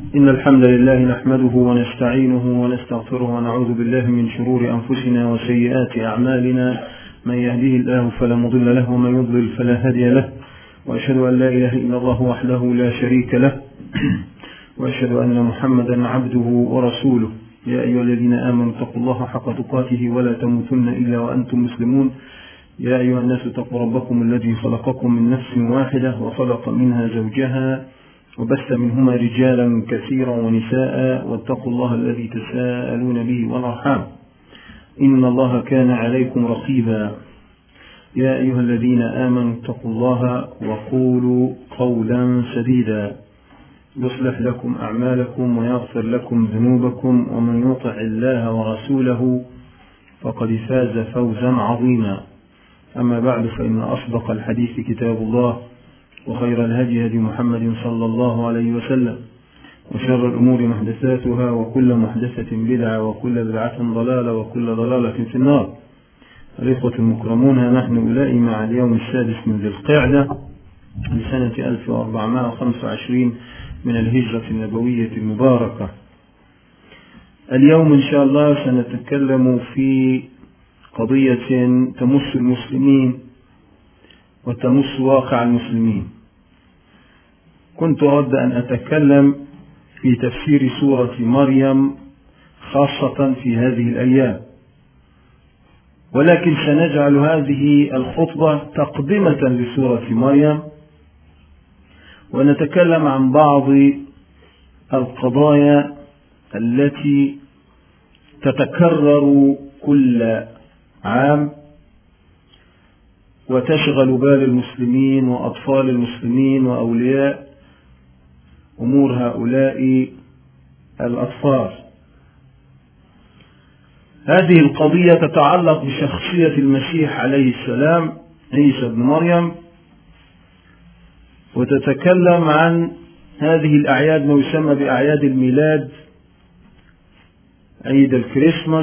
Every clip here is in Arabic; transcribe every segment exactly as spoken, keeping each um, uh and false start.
إن الحمد لله نحمده ونستعينه ونستغفره ونعوذ بالله من شرور أنفسنا وسيئات أعمالنا. من يهديه الله فلا مضل له ومن يضلل فلا هادي له، وأشهد أن لا إله إلا الله وحده لا شريك له، وأشهد أن محمدا عبده ورسوله. يا أيها الذين آمنوا اتقوا الله حق تقاته ولا تموتن إلا وأنتم مسلمون. يا أيها الناس اتقوا ربكم الذي خلقكم من نفس واحدة وخلق منها زوجها وبث منهما رجالا كثيرا ونساء، واتقوا الله الذي تساءلون به والأرحام إن الله كان عليكم رقيبا. يا أيها الذين آمنوا اتقوا الله وقولوا قولا سديدا يصلح لكم أعمالكم ويغفر لكم ذنوبكم، ومن يطع الله ورسوله فقد فاز فوزا عظيما. أما بعد، فإن أصدق الحديث كتاب الله، وخير الهدي هدي محمد صلى الله عليه وسلم، وشر الأمور محدثاتها، وكل محدثة بدعة، وكل بدعة ضلالة، وكل ضلالة في النار. الإخوة المكرمون، نحن أولئك مع اليوم السادس من ذي القعدة لسنة ألف وأربعمائة وخمسة وعشرين من الهجرة النبوية المباركة. اليوم إن شاء الله سنتكلم في قضية تمس المسلمين وتمس واقع المسلمين. كنت أود أن أتكلم في تفسير سورة مريم خاصة في هذه الأيام، ولكن سنجعل هذه الخطبة تقدمة لسورة مريم، ونتكلم عن بعض القضايا التي تتكرر كل عام وتشغل بال المسلمين وأطفال المسلمين وأولياء أمور هؤلاء الأطفال. هذه القضية تتعلق بشخصية المسيح عليه السلام، عيسى بن مريم، وتتكلم عن هذه الأعياد ما يسمى بأعياد الميلاد، عيد الكريسماس،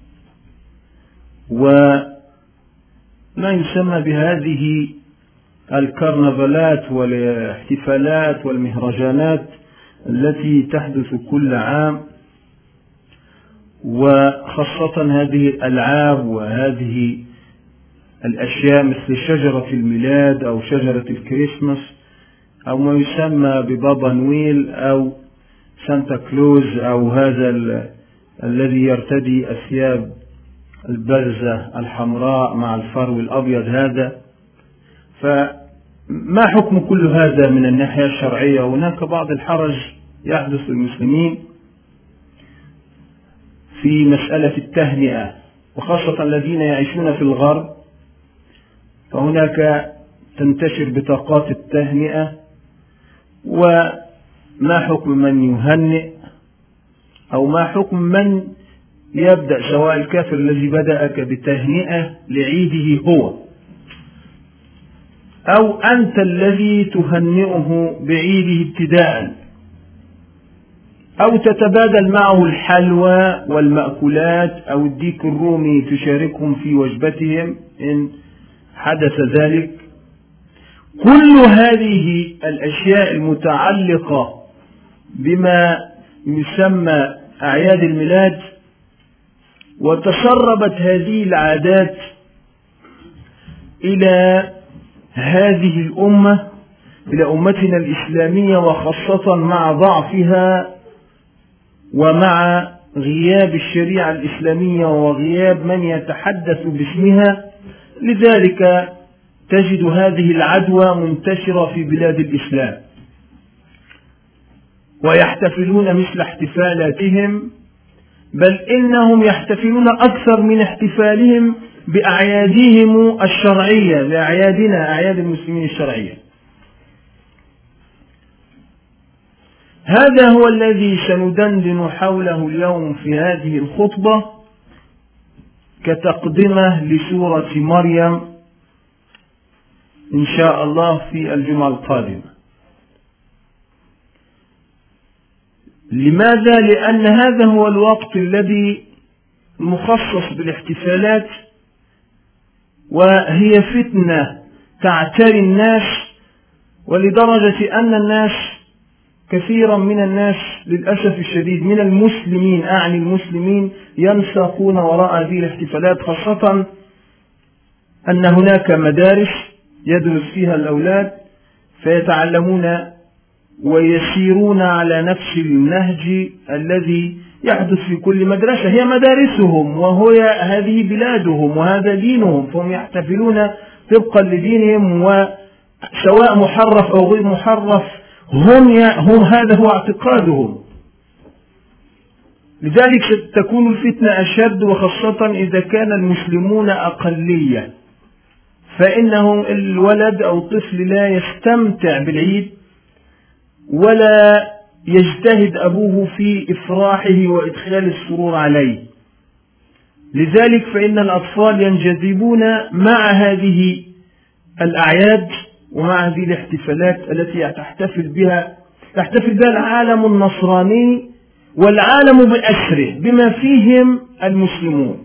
وما يسمى بهذه الكرنفالات والاحتفالات والمهرجانات التي تحدث كل عام، وخاصة هذه الألعاب وهذه الأشياء مثل شجرة الميلاد أو شجرة الكريسماس، أو ما يسمى ببابا نويل أو سانتا كلوز، أو هذا الذي يرتدي أثياب البرزة الحمراء مع الفرو الأبيض هذا. فما حكم كل هذا من الناحية الشرعية؟ هناك بعض الحرج يحدث للمسلمين في مسألة التهنئة، وخاصة الذين يعيشون في الغرب، فهناك تنتشر بطاقات التهنئة. وما حكم من يهنئ، أو ما حكم من يبدأ، سواء الكافر الذي بدأك بتهنئة لعيده هو، أو أنت الذي تهنئه بعيده ابتداء، أو تتبادل معه الحلوى والمأكولات أو الديك الرومي تشاركهم في وجبتهم إن حدث ذلك. كل هذه الأشياء المتعلقة بما يسمى أعياد الميلاد، وتسربت هذه العادات إلى هذه الأمة، إلى أمتنا الإسلامية، وخاصة مع ضعفها ومع غياب الشريعة الإسلامية وغياب من يتحدث باسمها. لذلك تجد هذه العدوى منتشرة في بلاد الإسلام، ويحتفلون مثل احتفالاتهم، بل إنهم يحتفلون أكثر من احتفالهم بأعيادهم الشرعية، بأعيادنا أعياد المسلمين الشرعية. هذا هو الذي سندندن حوله اليوم في هذه الخطبة كتقدمة لسورة مريم إن شاء الله في الجمعة القادمة. لماذا؟ لأن هذا هو الوقت الذي مخصص بالاحتفالات، وهي فتنة تعتري الناس، ولدرجة أن الناس كثيرا من الناس للأسف الشديد من المسلمين، أعني المسلمين، ينساقون وراء هذه الاحتفالات، خاصة أن هناك مدارس يدرس فيها الأولاد فيتعلمون ويسيرون على نفس النهج الذي يحدث في كل مدرسة. هي مدارسهم وهي هذه بلادهم وهذا دينهم، فهم يحتفلون طبقا لدينهم، وسواء محرف أو غير محرف هم, هم هذا هو اعتقادهم. لذلك تكون الفتنة أشد، وخاصة إذا كان المسلمون أقلية، فإنه الولد أو الطفل لا يستمتع بالعيد ولا يجتهد أبوه في إفراحه وإدخال السرور عليه. لذلك فإن الأطفال ينجذبون مع هذه الأعياد ومع هذه الاحتفالات التي تحتفل بها تحتفل بها العالم النصراني والعالم بأسره بما فيهم المسلمون.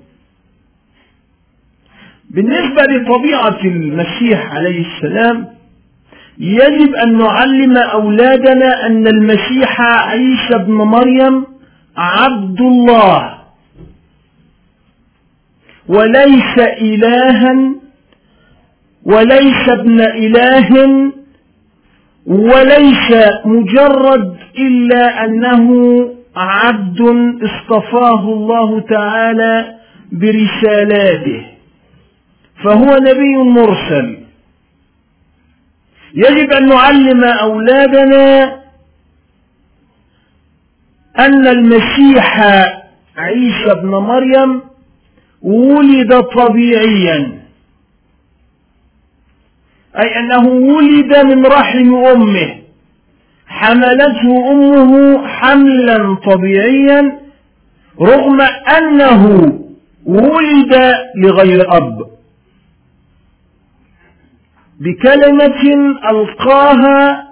بالنسبة لطبيعة المسيح عليه السلام، يجب أن نعلم أولادنا أن المسيح عيسى ابن مريم عبد الله وليس إلها وليس ابن إله وليس مجرد إلا أنه عبد اصطفاه الله تعالى برسالاته، فهو نبي مرسل. يجب أن نعلم أولادنا أن المسيح عيسى ابن مريم ولد طبيعيا، أي أنه ولد من رحم أمه، حملته أمه حملا طبيعيا رغم أنه ولد لغير أب، بكلمة ألقاها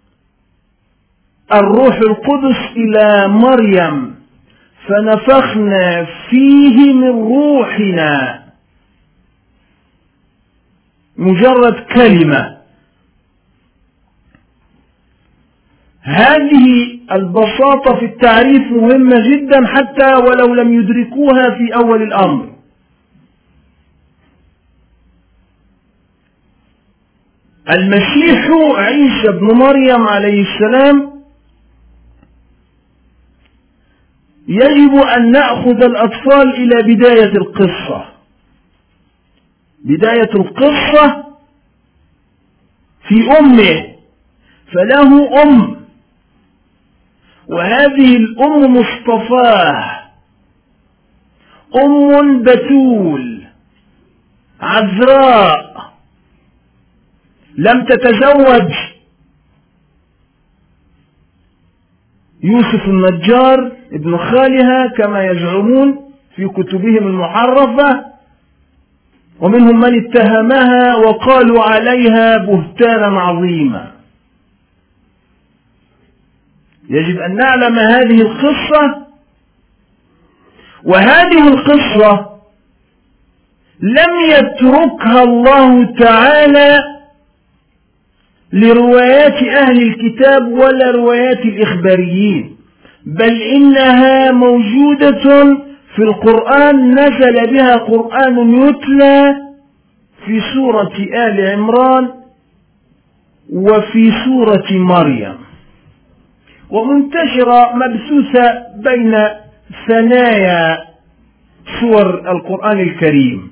الروح القدس إلى مريم فنفخنا فيه من روحنا، مجرد كلمة. هذه البساطة في التعريف مهمة جدا حتى ولو لم يدركوها في أول الأمر. المسيح عيسى ابن مريم عليه السلام يجب أن نأخذ الأطفال إلى بداية القصة. بداية القصة في أمه، فله أم، وهذه الأم مصطفاه، أم بتول عذراء لم تتزوج يوسف النجار ابن خالها كما يزعمون في كتبهم المحرفة، ومنهم من اتهمها وقالوا عليها بهتانا عظيما. يجب أن نعلم هذه القصة، وهذه القصة لم يتركها الله تعالى لروايات أهل الكتاب ولا روايات الإخباريين، بل إنها موجودة في القرآن، نزل بها قرآن يتلى في سورة آل عمران وفي سورة مريم، ومنتشرة مبثوثة بين ثنايا سور القرآن الكريم.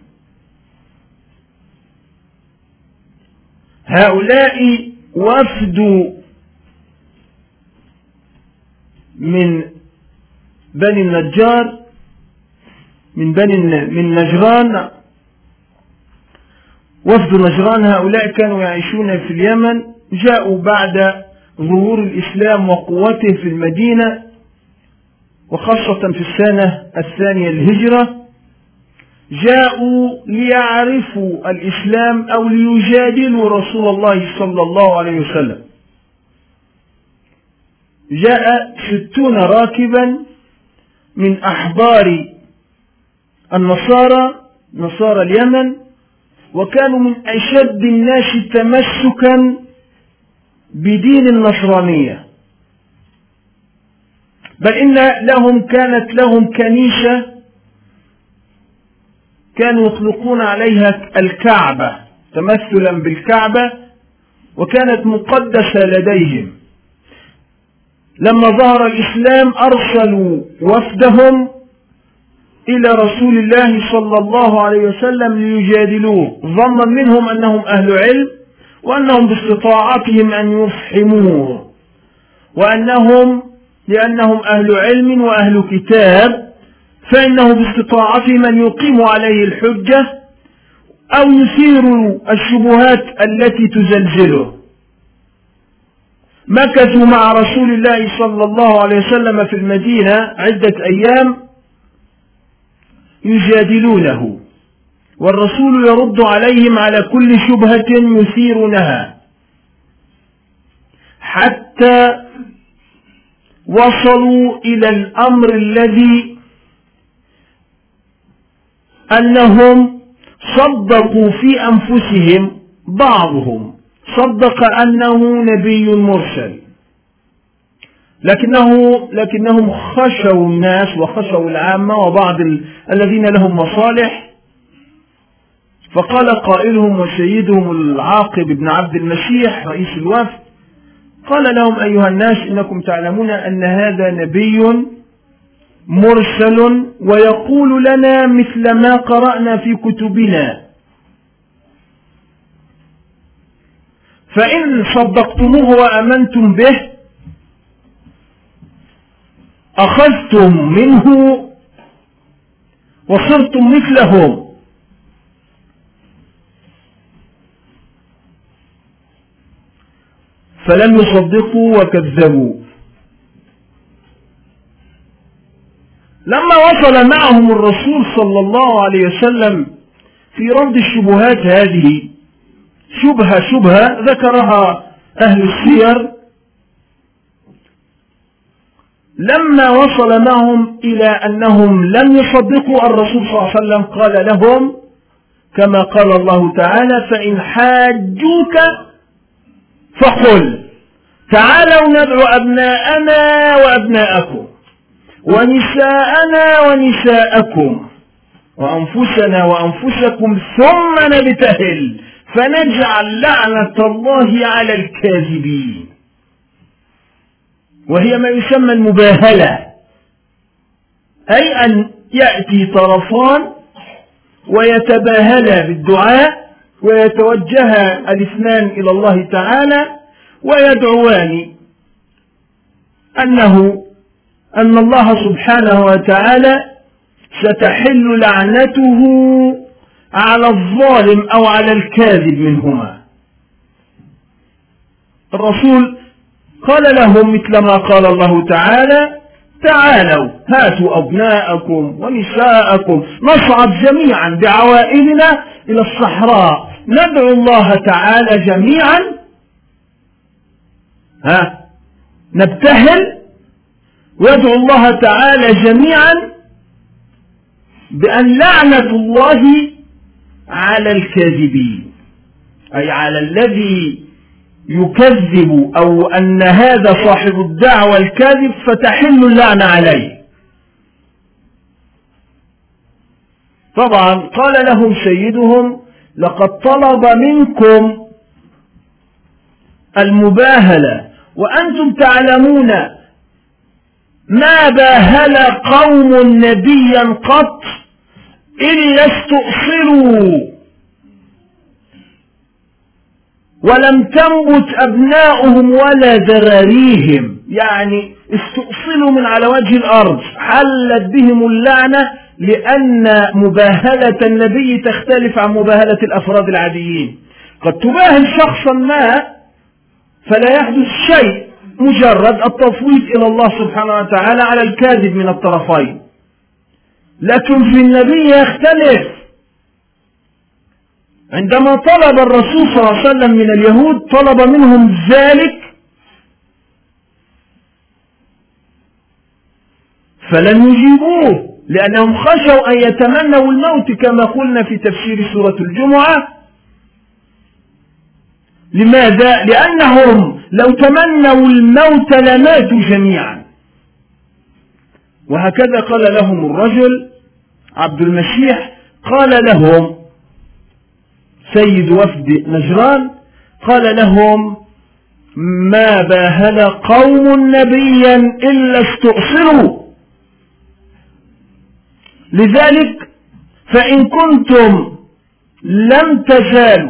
هؤلاء وفد من بني النجار من بني من نجران، وفد نجران، هؤلاء كانوا يعيشون في اليمن، جاءوا بعد ظهور الإسلام وقوته في المدينة، وخاصة في السنة الثانية الهجرة، جاءوا ليعرفوا الإسلام أو ليجادلوا رسول الله صلى الله عليه وسلم. جاء ستون راكبا من أحبار النصارى نصارى اليمن، وكانوا من أشد الناس تمسكا بدين النصرانية، بل إن لهم كانت لهم كنيسة كانوا يطلقون عليها الكعبة تمثلا بالكعبة، وكانت مقدسة لديهم. لما ظهر الإسلام أرسلوا وفدهم إلى رسول الله صلى الله عليه وسلم ليجادلوه، ظنا منهم أنهم أهل علم وأنهم باستطاعتهم أن يفهموه، وأنهم لأنهم أهل علم وأهل كتاب فإنه باستطاعتهم أن يقيموا عليه الحجة أو يثيروا الشبهات التي تزلزله. مكثوا مع رسول الله صلى الله عليه وسلم في المدينة عدة أيام يجادلونه، والرسول يرد عليهم على كل شبهة يثيرونها، حتى وصلوا إلى الأمر الذي أنهم صدقوا في أنفسهم، بعضهم صدق أنه نبي مرسل، لكنه لكنهم خشوا الناس وخشوا العامة وبعض الذين لهم مصالح، فقال قائلهم وسيدهم العاقب بن عبد المسيح رئيس الوفد، قال لهم: أيها الناس، إنكم تعلمون أن هذا نبي مرسل ويقول لنا مثل ما قرأنا في كتبنا، فإن صدقتموه وأمنتم به أخذتم منه وصرتم مثلهم، فلم يصدقوا وكذبوا. لما وصل معهم الرسول صلى الله عليه وسلم في رد الشبهات هذه، شبهة شبهة ذكرها أهل السير، لما وصل معهم إلى أنهم لم يصدقوا الرسول صلى الله عليه وسلم قال لهم كما قال الله تعالى: فإن حاجوك فقل تعالوا ندعو أبناءنا وأبناءكم ونساءنا ونساءكم وأنفسنا وأنفسكم ثم نبتهل فنجعل لعنة الله على الكاذبين. وهي ما يسمى المباهلة، أي أن يأتي طرفان ويتباهلا بالدعاء ويتوجه الاثنان إلى الله تعالى ويدعوان أنه أن الله سبحانه وتعالى ستحل لعنته على الظالم أو على الكاذب منهما. الرسول قال لهم مثل ما قال الله تعالى: تعالوا هاتوا أبناءكم ونساءكم نصعد جميعا بعوائلنا إلى الصحراء ندعو الله تعالى جميعا، ها نبتهل ويدعو الله تعالى جميعا بأن لعنة الله على الكاذبين، أي على الذي يكذب أو أن هذا صاحب الدعوة الكاذب فتحل اللعنة عليه. طبعا قال لهم سيدهم: لقد طلب منكم المباهلة وأنتم تعلمون ما باهل قوم نبيا قط إلا استؤصلوا ولم تنبت أبناؤهم ولا ذراريهم، يعني استؤصلوا من على وجه الأرض، حلت بهم اللعنة، لأن مباهلة النبي تختلف عن مباهلة الأفراد العاديين. قد تباهل شخصا ما فلا يحدث شيء، مجرد التفويض إلى الله سبحانه وتعالى على الكاذب من الطرفين، لكن في النبي يختلف. عندما طلب الرسول صلى الله عليه وسلم من اليهود طلب منهم ذلك فلم يجيبوه، لأنهم خشوا أن يتمنوا الموت كما قلنا في تفسير سورة الجمعة. لماذا؟ لأنهم لو تمنوا الموت لماتوا جميعا، وهكذا قال لهم الرجل عبد المسيح، قال لهم سيد وفد نجران، قال لهم: ما باهل قوم نبيا إلا استؤصلوا، لذلك فإن كنتم لم تزالوا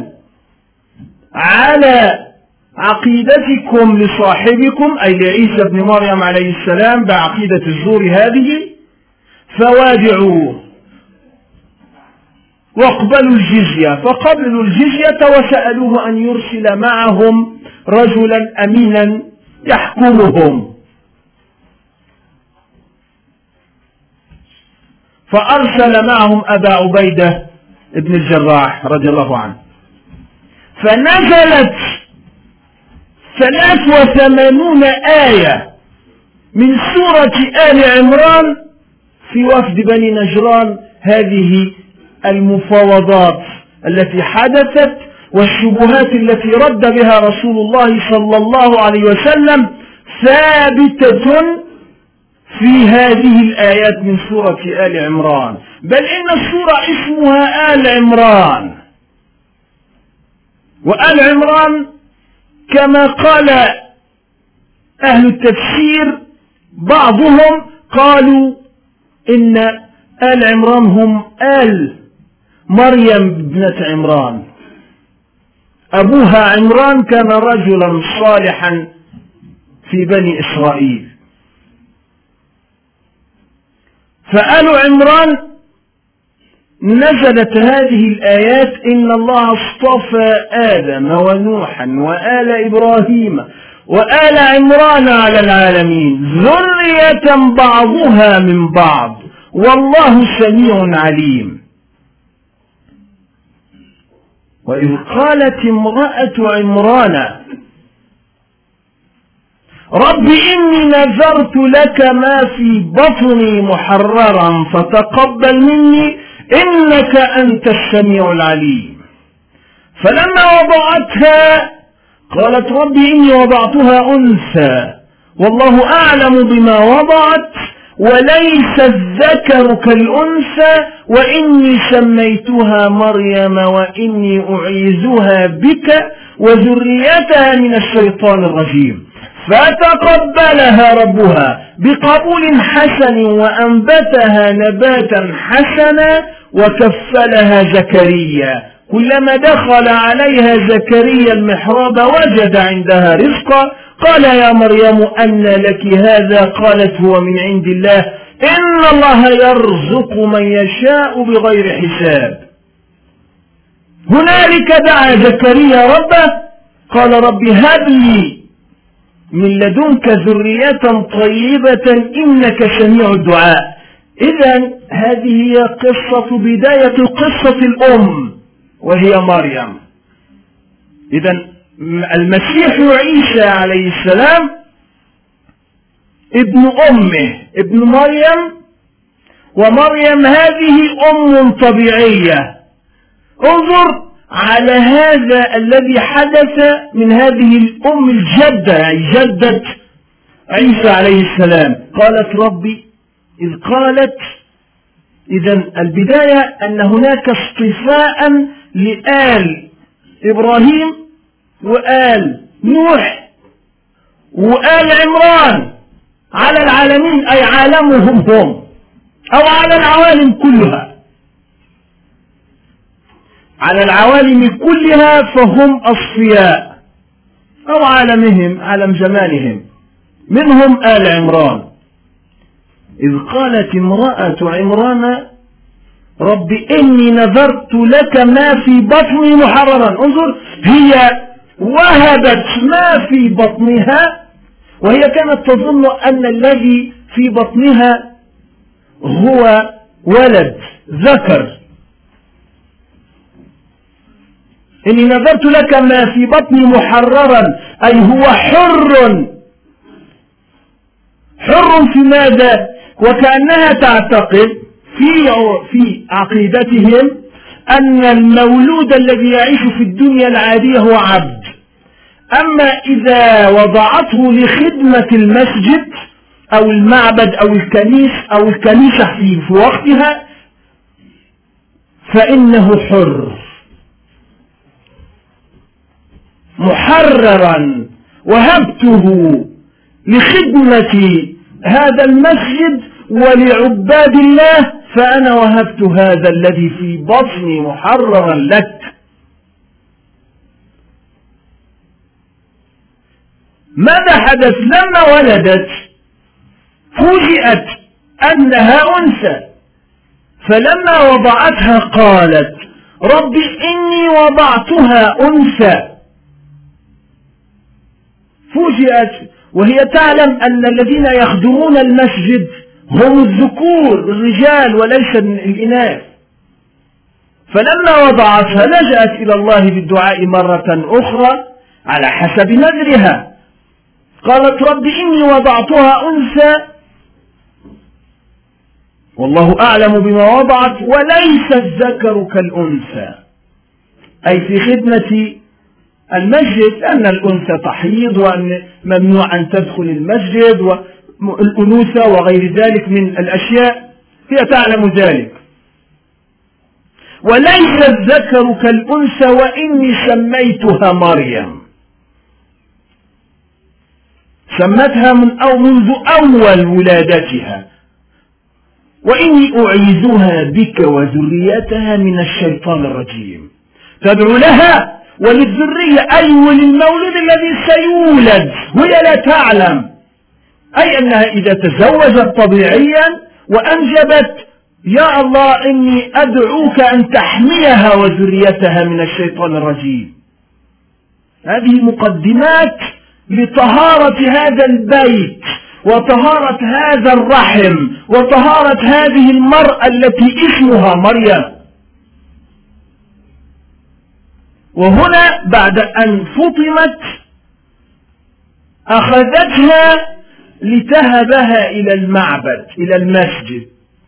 على عقيدتكم لصاحبكم أي لعيسى بن مريم عليه السلام بعقيدة الزور هذه، فوادعوه واقبلوا الجزية. فقبلوا الجزية وسألوه أن يرسل معهم رجلا أمينا يحكمهم، فأرسل معهم أبا عبيدة ابن الجراح رضي الله عنه. فنزلت ثلاث وثمانون آية من سورة آل عمران في وفد بني نجران، هذه المفاوضات التي حدثت والشبهات التي رد بها رسول الله صلى الله عليه وسلم ثابتة في هذه الآيات من سورة آل عمران، بل إن السورة اسمها آل عمران. وآل عمران كما قال أهل التفسير بعضهم قالوا إن آل عمران هم آل مريم ابنة عمران، أبوها عمران كان رجلا صالحا في بني إسرائيل. فآل عمران نزلت هذه الآيات: إن الله اصطفى آدم ونوحا وآل إبراهيم وآل عمران على العالمين ذرية بعضها من بعض والله سميع عليم. وإذ قالت امرأة عمران رب إني نذرت لك ما في بطني محررا فتقبل مني إنك أنت السميع العليم. فلما وضعتها قالت رب إني وضعتها أنثى والله أعلم بما وضعت وليس الذكر كالأنثى وإني سميتها مريم وإني أعيذها بك وذريتها من الشيطان الرجيم. فتقبلها ربها بقبول حسن وأنبتها نباتا حسنا وكفلها زكريا. كلما دخل عليها زكريا المحراب وجد عندها رزقا قال يا مريم أنى لك هذا؟ قالت هو من عند الله إن الله يرزق من يشاء بغير حساب. هنالك دعا زكريا ربه قال رب هب لي من لدنك ذرية طيبة إنك سميع الدعاء. إذن هذه هي قصة بداية قصة الأم وهي مريم. إذن المسيح عيسى عليه السلام ابن أمه ابن مريم، ومريم هذه أم طبيعية. انظر على هذا الذي حدث من هذه الأم الجدة، يعني جدة عيسى عليه السلام. قالت ربي إذ قالت، إذن البداية أن هناك اصطفاء لآل إبراهيم وآل نوح وآل عمران على العالمين، أي عالمهم هم أو على العوالم كلها، على العوالم كلها فهم أصفياء أو عالمهم عالم زمانهم، منهم آل عمران. إذ قالت امرأة عمران رب إني نذرت لك ما في بطني محررا. انظر، هي وهبت ما في بطنها وهي كانت تظن أن الذي في بطنها هو ولد ذكر. إني نذرت لك ما في بطني محررا أي هو حر. حر في ماذا؟ وكأنها تعتقد في في عقيدتهم أن المولود الذي يعيش في الدنيا العادية هو عبد، أما إذا وضعته لخدمة المسجد أو المعبد أو الكنيس أو الكنيسة في وقتها فإنه حر محررا، وهبته لخدمة هذا المسجد ولعباد الله، فأنا وهبت هذا الذي في بطني محررا لك. ماذا حدث لما ولدت؟ فوجئت أنها أنثى، فلما وضعتها قالت ربي إني وضعتها أنثى. فوجئت وهي تعلم أن الذين يخدمون المسجد هم الذكور الرجال وليس الإناث، فلما وضعتها لجأت إلى الله بالدعاء مرة أخرى على حسب نذرها، قالت ربي إني وضعتها أنثى والله أعلم بما وضعت وليس الذكر كالأنثى، أي في خدمة المسجد، أن الأنثى تحيض وأن ممنوع أن تدخل المسجد والأنوثة وغير ذلك من الأشياء، هي تعلم ذلك. وليس الذكر كالأنثى وإني سميتها مريم، سمتها من أو منذ أول ولادتها، وإني أعيذها بك وذريتها من الشيطان الرجيم. تدعو لها وللذرية أي وللمولود الذي سيولد، وهي لا تعلم، أي أنها إذا تزوجت طبيعيا وأنجبت يا الله إني أدعوك أن تحميها وذريتها من الشيطان الرجيم. هذه مقدمات لطهارة هذا البيت وطهارة هذا الرحم وطهارة هذه المرأة التي اسمها مريم. وهنا بعد أن فطمت أخذتها لتهبها إلى المعبد إلى المسجد.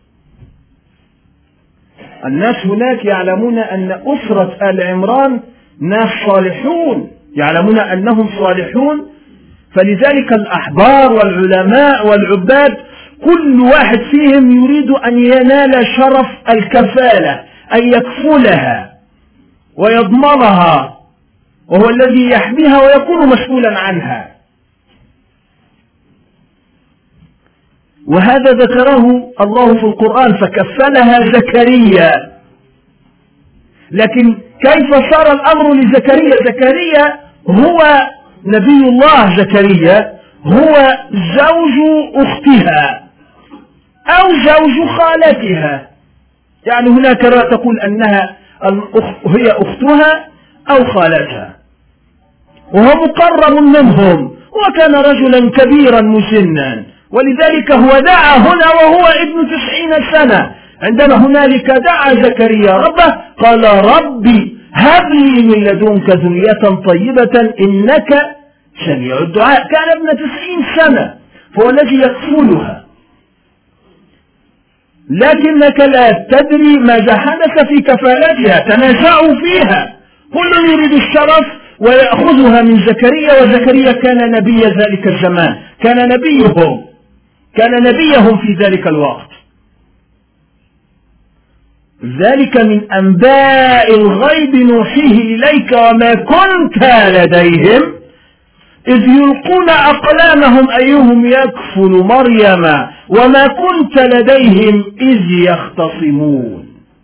الناس هناك يعلمون أن أسرة آل عمران ناس صالحون، يعلمون أنهم صالحون، فلذلك الأحبار والعلماء والعباد كل واحد فيهم يريد أن ينال شرف الكفالة، أن يكفلها ويضمنها، وهو الذي يحميها ويكون مسؤولا عنها. وهذا ذكره الله في القرآن فكفلها زكريا. لكن كيف صار الأمر لزكريا؟ زكريا هو نبي الله، زكريا هو زوج أختها أو زوج خالتها، يعني هناك رأي تقول أنها هي أختها أو خالتها، وهو مقرب منهم، وكان رجلا كبيرا مسنا، ولذلك هو دعا هنا وهو ابن تسعين سنة. عندما هنالك دعا زكريا ربه قال ربي هب لي من لدنك ذرية طيبة إنك سميع الدعاء. كان ابن تسعين سنة فهو الذي يكفلها، لكنك لا تدري ماذا حدث في كفالتها، تنازعوا فيها، كل يريد الشرف ويأخذها من زكريا، وزكريا كان نبي ذلك الزمان، كان نبيهم كان نبيهم في ذلك الوقت. ذلك من أنباء الغيب نوحيه إليك وما كنت لديهم إذ يلقون أقلامهم أيهم يكفل مريم وما كنت لديهم إذ يختصمون.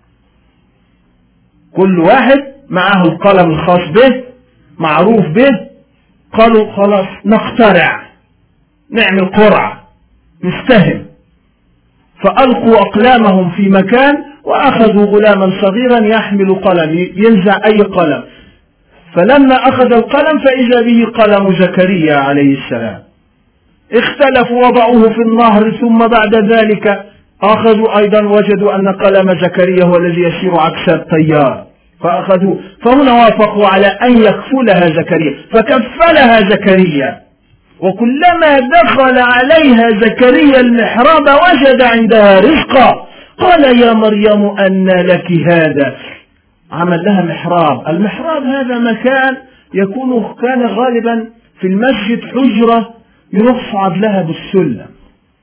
كل واحد معه القلم الخاص به معروف به، قالوا خلاص نخترع، نعمل قرعة، نستهم، فألقوا أقلامهم في مكان وأخذوا غلاما صغيرا يحمل قلم، ينزع أي قلم، فلما أخذ القلم فإذا به قلم زكريا عليه السلام. اختلفوا وضعوه في النهر، ثم بعد ذلك أخذوا أيضا وجدوا أن قلم زكريا هو الذي يسير عكس التيار، فأخذوا، فهنا وافقوا على أن يكفلها زكريا، فكفلها زكريا. وكلما دخل عليها زكريا المحراب وجد عندها رزقا، قال يا مريم أنى لك هذا. عمل لها محراب. المحراب هذا مكان يكون كان غالبا في المسجد حجرة يصعد لها بالسلم،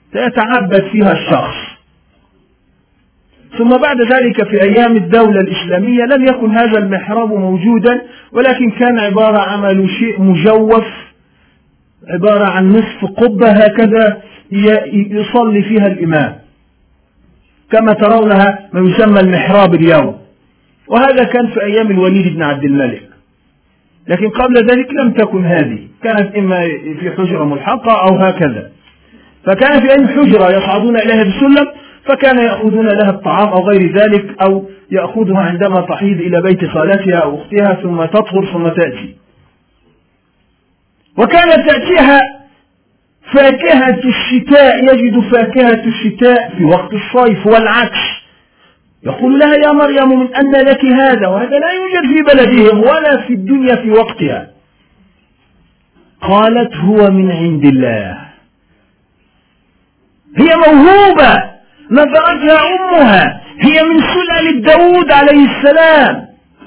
سيتعبد فيها الشخص. ثم بعد ذلك في أيام الدولة الإسلامية لم يكن هذا المحراب موجودا، ولكن كان عبارة عن شيء مجوف، عبارة عن نصف قبة هكذا يصلي فيها الإمام، كما ترونها ما يسمى المحراب اليوم. وهذا كان في أيام الوليد بن عبد الملك، لكن قبل ذلك لم تكن هذه، كانت إما في حجرة ملحقة أو هكذا. فكان في أي حجرة يصعدون إليها بسلم، فكان يأخذون لها الطعام أو غير ذلك، أو يأخذها عندما تحيض إلى بيت خالتها أو أختها ثم تطهر ثم تأتي. وكانت تأتيها فاكهة الشتاء، يجد فاكهة الشتاء في وقت الصيف والعكس. يقول لها يا مريم من أن لك هذا؟ وهذا لا يوجد في بلدهم ولا في الدنيا في وقتها. قالت هو من عند الله، هي موهوبة نذرتها أمها، هي من سلالة داود عليه السلام،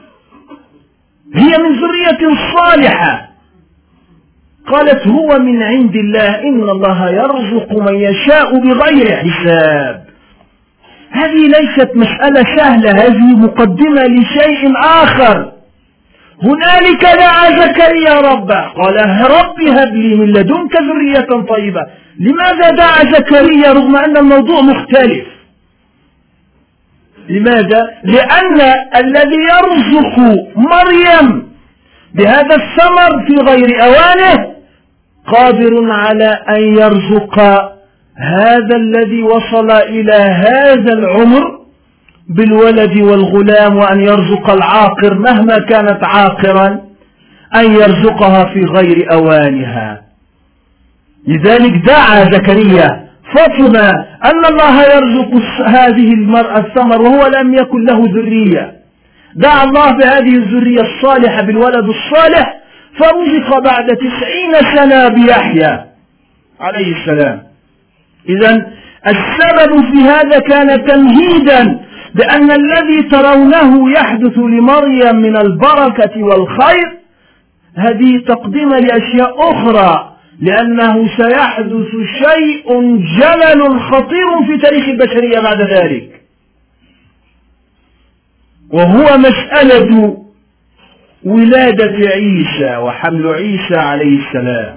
هي من ذرية صالحة. قالت هو من عند الله إن الله يرزق من يشاء بغير حساب. هذه ليست مسألة سهلة، هذه مقدمة لشيء آخر. هنالك دعا زكريا ربه قال رب هب لي من لدنك ذرية طيبة. لماذا دعا زكريا رغم أن الموضوع مختلف؟ لماذا؟ لأن الذي يرزق مريم بهذا الثمر في غير أوانه قادر على أن يرزق هذا الذي وصل إلى هذا العمر بالولد والغلام، وأن يرزق العاقر مهما كانت عاقرا أن يرزقها في غير أوانها. لذلك دعا زكريا فطنا أن الله يرزق هذه المرأة الثمر وهو لم يكن له ذرية. دعا الله بهذه الذرية الصالحة بالولد الصالح، فرزق بعد تسعين سنة بيحيى عليه السلام. إذن السبب في هذا كان تمهيدا بأن الذي ترونه يحدث لمريم من البركة والخير هذه تقدمة لأشياء أخرى، لأنه سيحدث شيء جلل خطير في تاريخ البشرية بعد ذلك، وهو مسألة ولادة عيسى وحمل عيسى عليه السلام.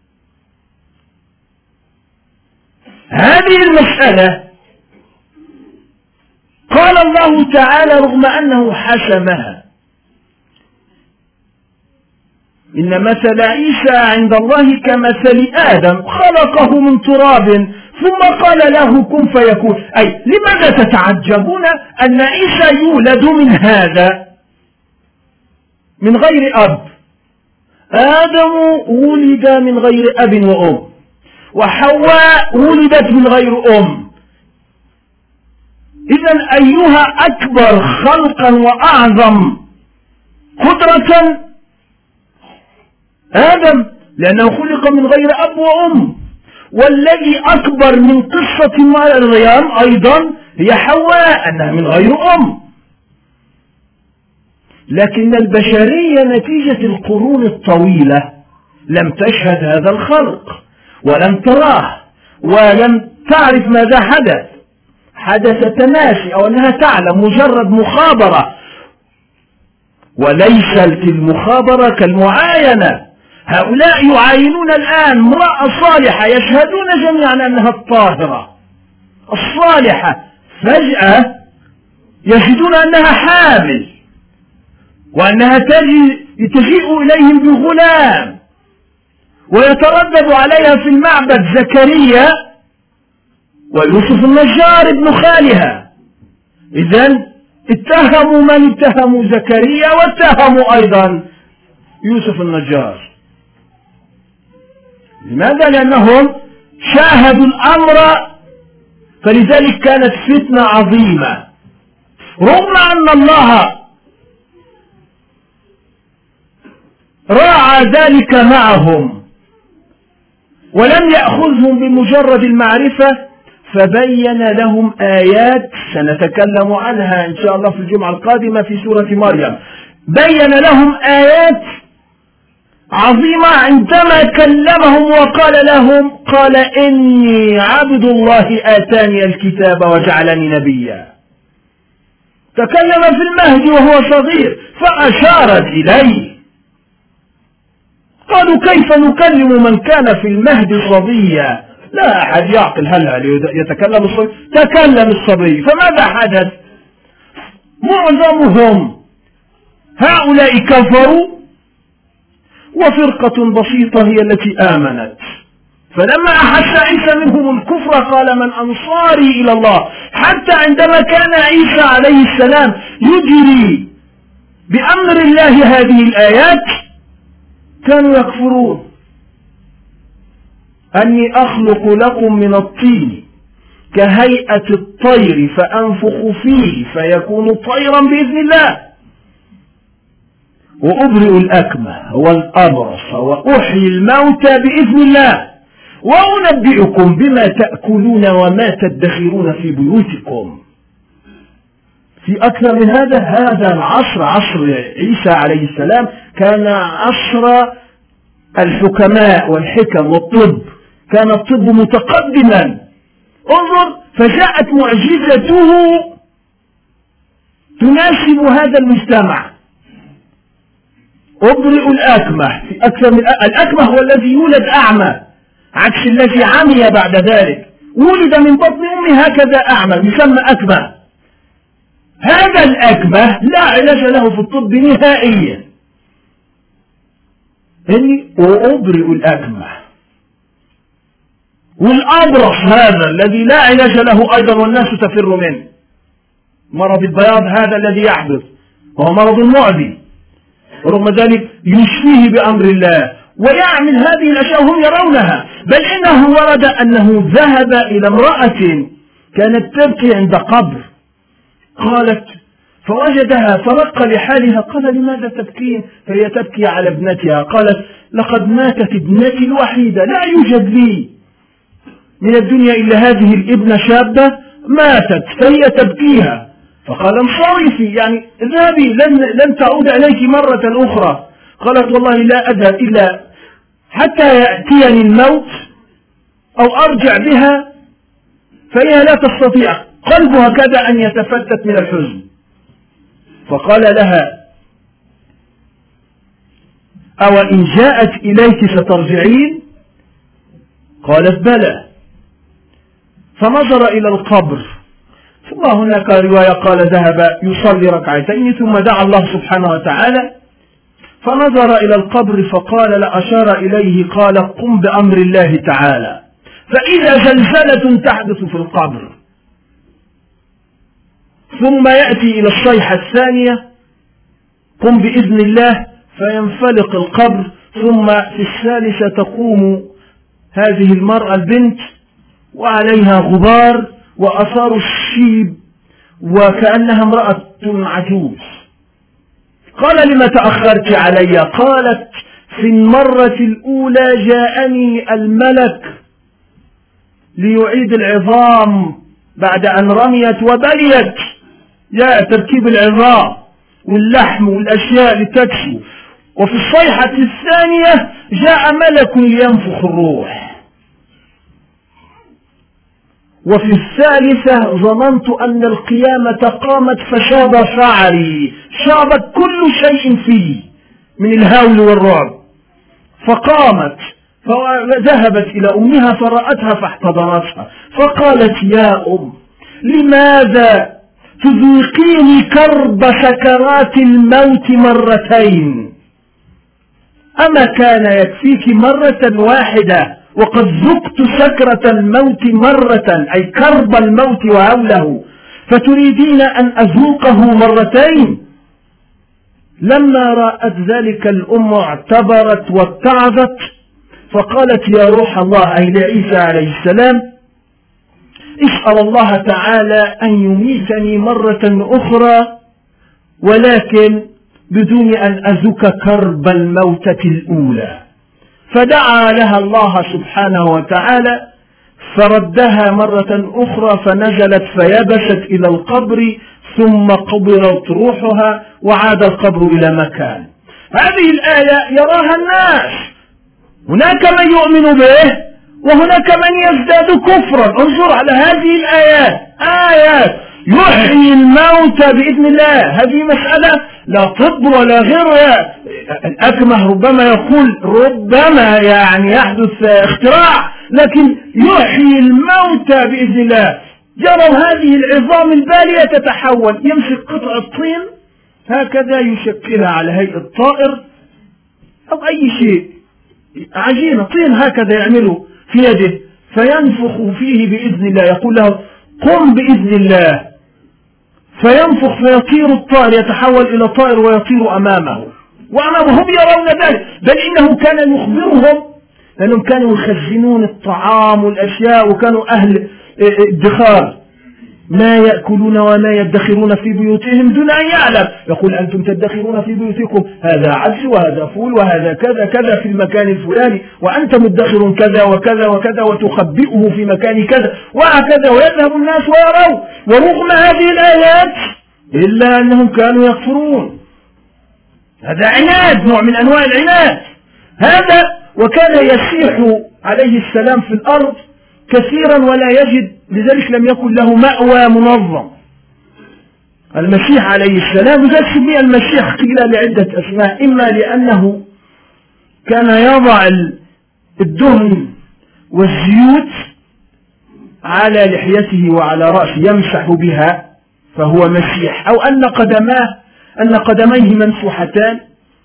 هذه المسألة قال الله تعالى رغم أنه حسمها إن مثل عيسى عند الله كمثل آدم خلقه من تراب ثم قال له كن فيكون. أي لماذا تتعجبون أن عيسى يولد من هذا من غير أب؟ آدم ولد من غير أب وأم، وحواء ولدت من غير أم. إذن أيها أكبر خلقا وأعظم قدرة؟ آدم، لأنه خلق من غير أب وأم. والذي أكبر من قصة مريم أيضا هي حواء أنها من غير أم. لكن البشرية نتيجة القرون الطويلة لم تشهد هذا الخلق ولم تراه ولم تعرف ماذا حدث. حدث تناسي أو أنها تعلم مجرد مخابرة، وليست المخابرة كالمعاينة. هؤلاء يعاينون الآن امرأة صالحة يشهدون جميعا أنها الطاهرة الصالحة، فجأة يجدون أنها حامل وأنها تجيء إليهم بغلام، ويتردد عليها في المعبد زكريا ويوسف النجار ابن خالها. إذن اتهموا من اتهموا زكريا واتهموا أيضا يوسف النجار. لماذا؟ لأنهم شاهدوا الأمر، فلذلك كانت فتنة عظيمة. رغم أن الله راعى ذلك معهم ولم يأخذهم بمجرد المعرفة، فبين لهم آيات سنتكلم عنها إن شاء الله في الجمعة القادمة في سورة مريم. بين لهم آيات عظيمة عندما كلمهم وقال لهم قال إني عبد الله آتاني الكتاب وجعلني نبيا. تكلم في المهد وهو صغير فأشارت إليه. قالوا كيف نكلم من كان في المهد صبيا؟ لا أحد يعقل هل يتكلم الصبي؟ تكلم الصبي. فماذا حدث؟ معظمهم هؤلاء كفروا وفرقة بسيطة هي التي آمنت. فلما أحس عيسى منهم الكفر قال من أنصاري إلى الله. حتى عندما كان عيسى عليه السلام يجري بأمر الله هذه الآيات كانوا يكفرون. أني أخلق لكم من الطين كهيئة الطير فأنفخ فيه فيكون طيرا بإذن الله وأبرئ الأكمه والأبرص وأحيي الموتى بإذن الله وأنبئكم بما تأكلون وما تدخرون في بيوتكم. في أكثر من هذا. هذا العصر عصر عيسى عليه السلام كان عصر الحكماء والحكم والطب. كان الطب متقدما. انظر فجاءت معجزته تناسب هذا المجتمع. أبرئ الأكمه. في أكثر من الأكمه هو الذي يولد أعمى عكس الذي عمي بعد ذلك. ولد من بطن أمه هكذا أعمى يسمى أكمه. هذا الأكمه لا علاج له في الطب نهائيا. إني وأبرئ الأكمه. والأبرص هذا الذي لا علاج له أيضا والناس تفر منه. مرض البياض هذا الذي يحدث وهو مرض معدي ورغم ذلك يشفيه بأمر الله ويعمل هذه الأشياء هم يرونها. بل إنه ورد أنه ذهب إلى امرأة كانت تبكي عند قبر. قالت فوجدها فرق لحالها. قال لماذا تبكين؟ فهي تبكي على ابنتها. قالت لقد ماتت ابنتي الوحيدة لا يوجد لي من الدنيا إلا هذه الابنة شابة ماتت فهي تبكيها. فقال انصرفي يعني اذهبي لن, لن تعود إليك مرة أخرى. قالت والله لا أذهب إلا حتى يأتيني الموت أو أرجع بها. فهي لا تستطيع قلبها كذا أن يتفتت من الحزن. فقال لها أو إن جاءت إليك سترجعين؟ قالت بلى. فنظر إلى القبر. ثم هناك رواية قال ذهب يصلي ركعتين ثم دعا الله سبحانه وتعالى. فنظر إلى القبر فقال لأشار إليه قال قم بأمر الله تعالى فإذا زلزلة تحدث في القبر ثم يأتي إلى الصيحة الثانية قم بإذن الله فينفلق القبر. ثم في الثالثة تقوم هذه المرأة البنت وعليها غبار وأثار الشيب وكأنها امرأة عجوز. قال لما تأخرت علي؟ قالت في المرة الأولى جاءني الملك ليعيد العظام بعد أن رميت وبليت. جاء تركيب العظام واللحم والأشياء لتكسو. وفي الصيحة الثانية جاء ملك لينفخ الروح. وفي الثالثة ظننت أن القيامة قامت فشاب شعري شابت كل شيء فيه من الهول والرعب. فقامت فذهبت إلى أمها فرأتها فاحتضنتها فقالت يا أم لماذا تذيقيني كرب سكرات الموت مرتين؟ أما كان يكفيك مرة واحدة وقد ذقت سكرة الموت مرة أي كرب الموت وهوله فتريدين أن أذوقه مرتين؟ لما رأت ذلك الأم اعتبرت واتعظت فقالت يا روح الله أي لعيسى عليه السلام اسأل الله تعالى أن يميتني مرة أخرى ولكن بدون أن أذوق كرب الموتة الأولى. فدعا لها الله سبحانه وتعالى فردها مرة أخرى فنزلت فيبست إلى القبر ثم قبرت روحها وعاد القبر إلى مكان. هذه الآية يراها الناس، هناك من يؤمن به وهناك من يزداد كفرا. انظر على هذه الآيات، آيات يحيي الموتى بإذن الله. هذه مسألة لا طب ولا غيرها. الأكمه ربما يقول ربما يعني يحدث اختراع، لكن يحيي الموتى بإذن الله. جروا هذه العظام البالية تتحول، يمسك قطعة طين هكذا يشكلها على هيئة طائر أو أي شيء، عجينة طين هكذا يعمله في يده، فينفخ فيه بإذن الله، يقول له قم بإذن الله، فينفخ فيطير الطائر، يتحول إلى طائر ويطير أمامه وأمامهم يرون ذلك. بل إنه كان يخبرهم، لأنهم كانوا يخزنون الطعام والأشياء وكانوا أهل ادخار، ما يأكلون وما يدخرون في بيوتهم دون أن يعلم. يقول أنتم تدخرون في بيوتكم هذا عدس وهذا فول وهذا كذا كذا في المكان الفلاني، وأنت مدخر كذا وكذا وكذا وتخبئه في مكان كذا وهكذا، ويذهب الناس ويروا. ورغم هذه الآيات إلا أنهم كانوا يكفرون. هذا عناد، نوع من أنواع العناد هذا. وكان يسيح عليه السلام في الأرض كثيرا ولا يجد، لذلك لم يكن له مأوى منظم. المسيح عليه السلام، لذلك سمي المسيح قيل لعدة أسماء، إما لأنه كان يضع الدهن والزيوت على لحيته وعلى رأسه يمسح بها فهو مسيح، أو أن قدماه أن قدميه منفوحتان،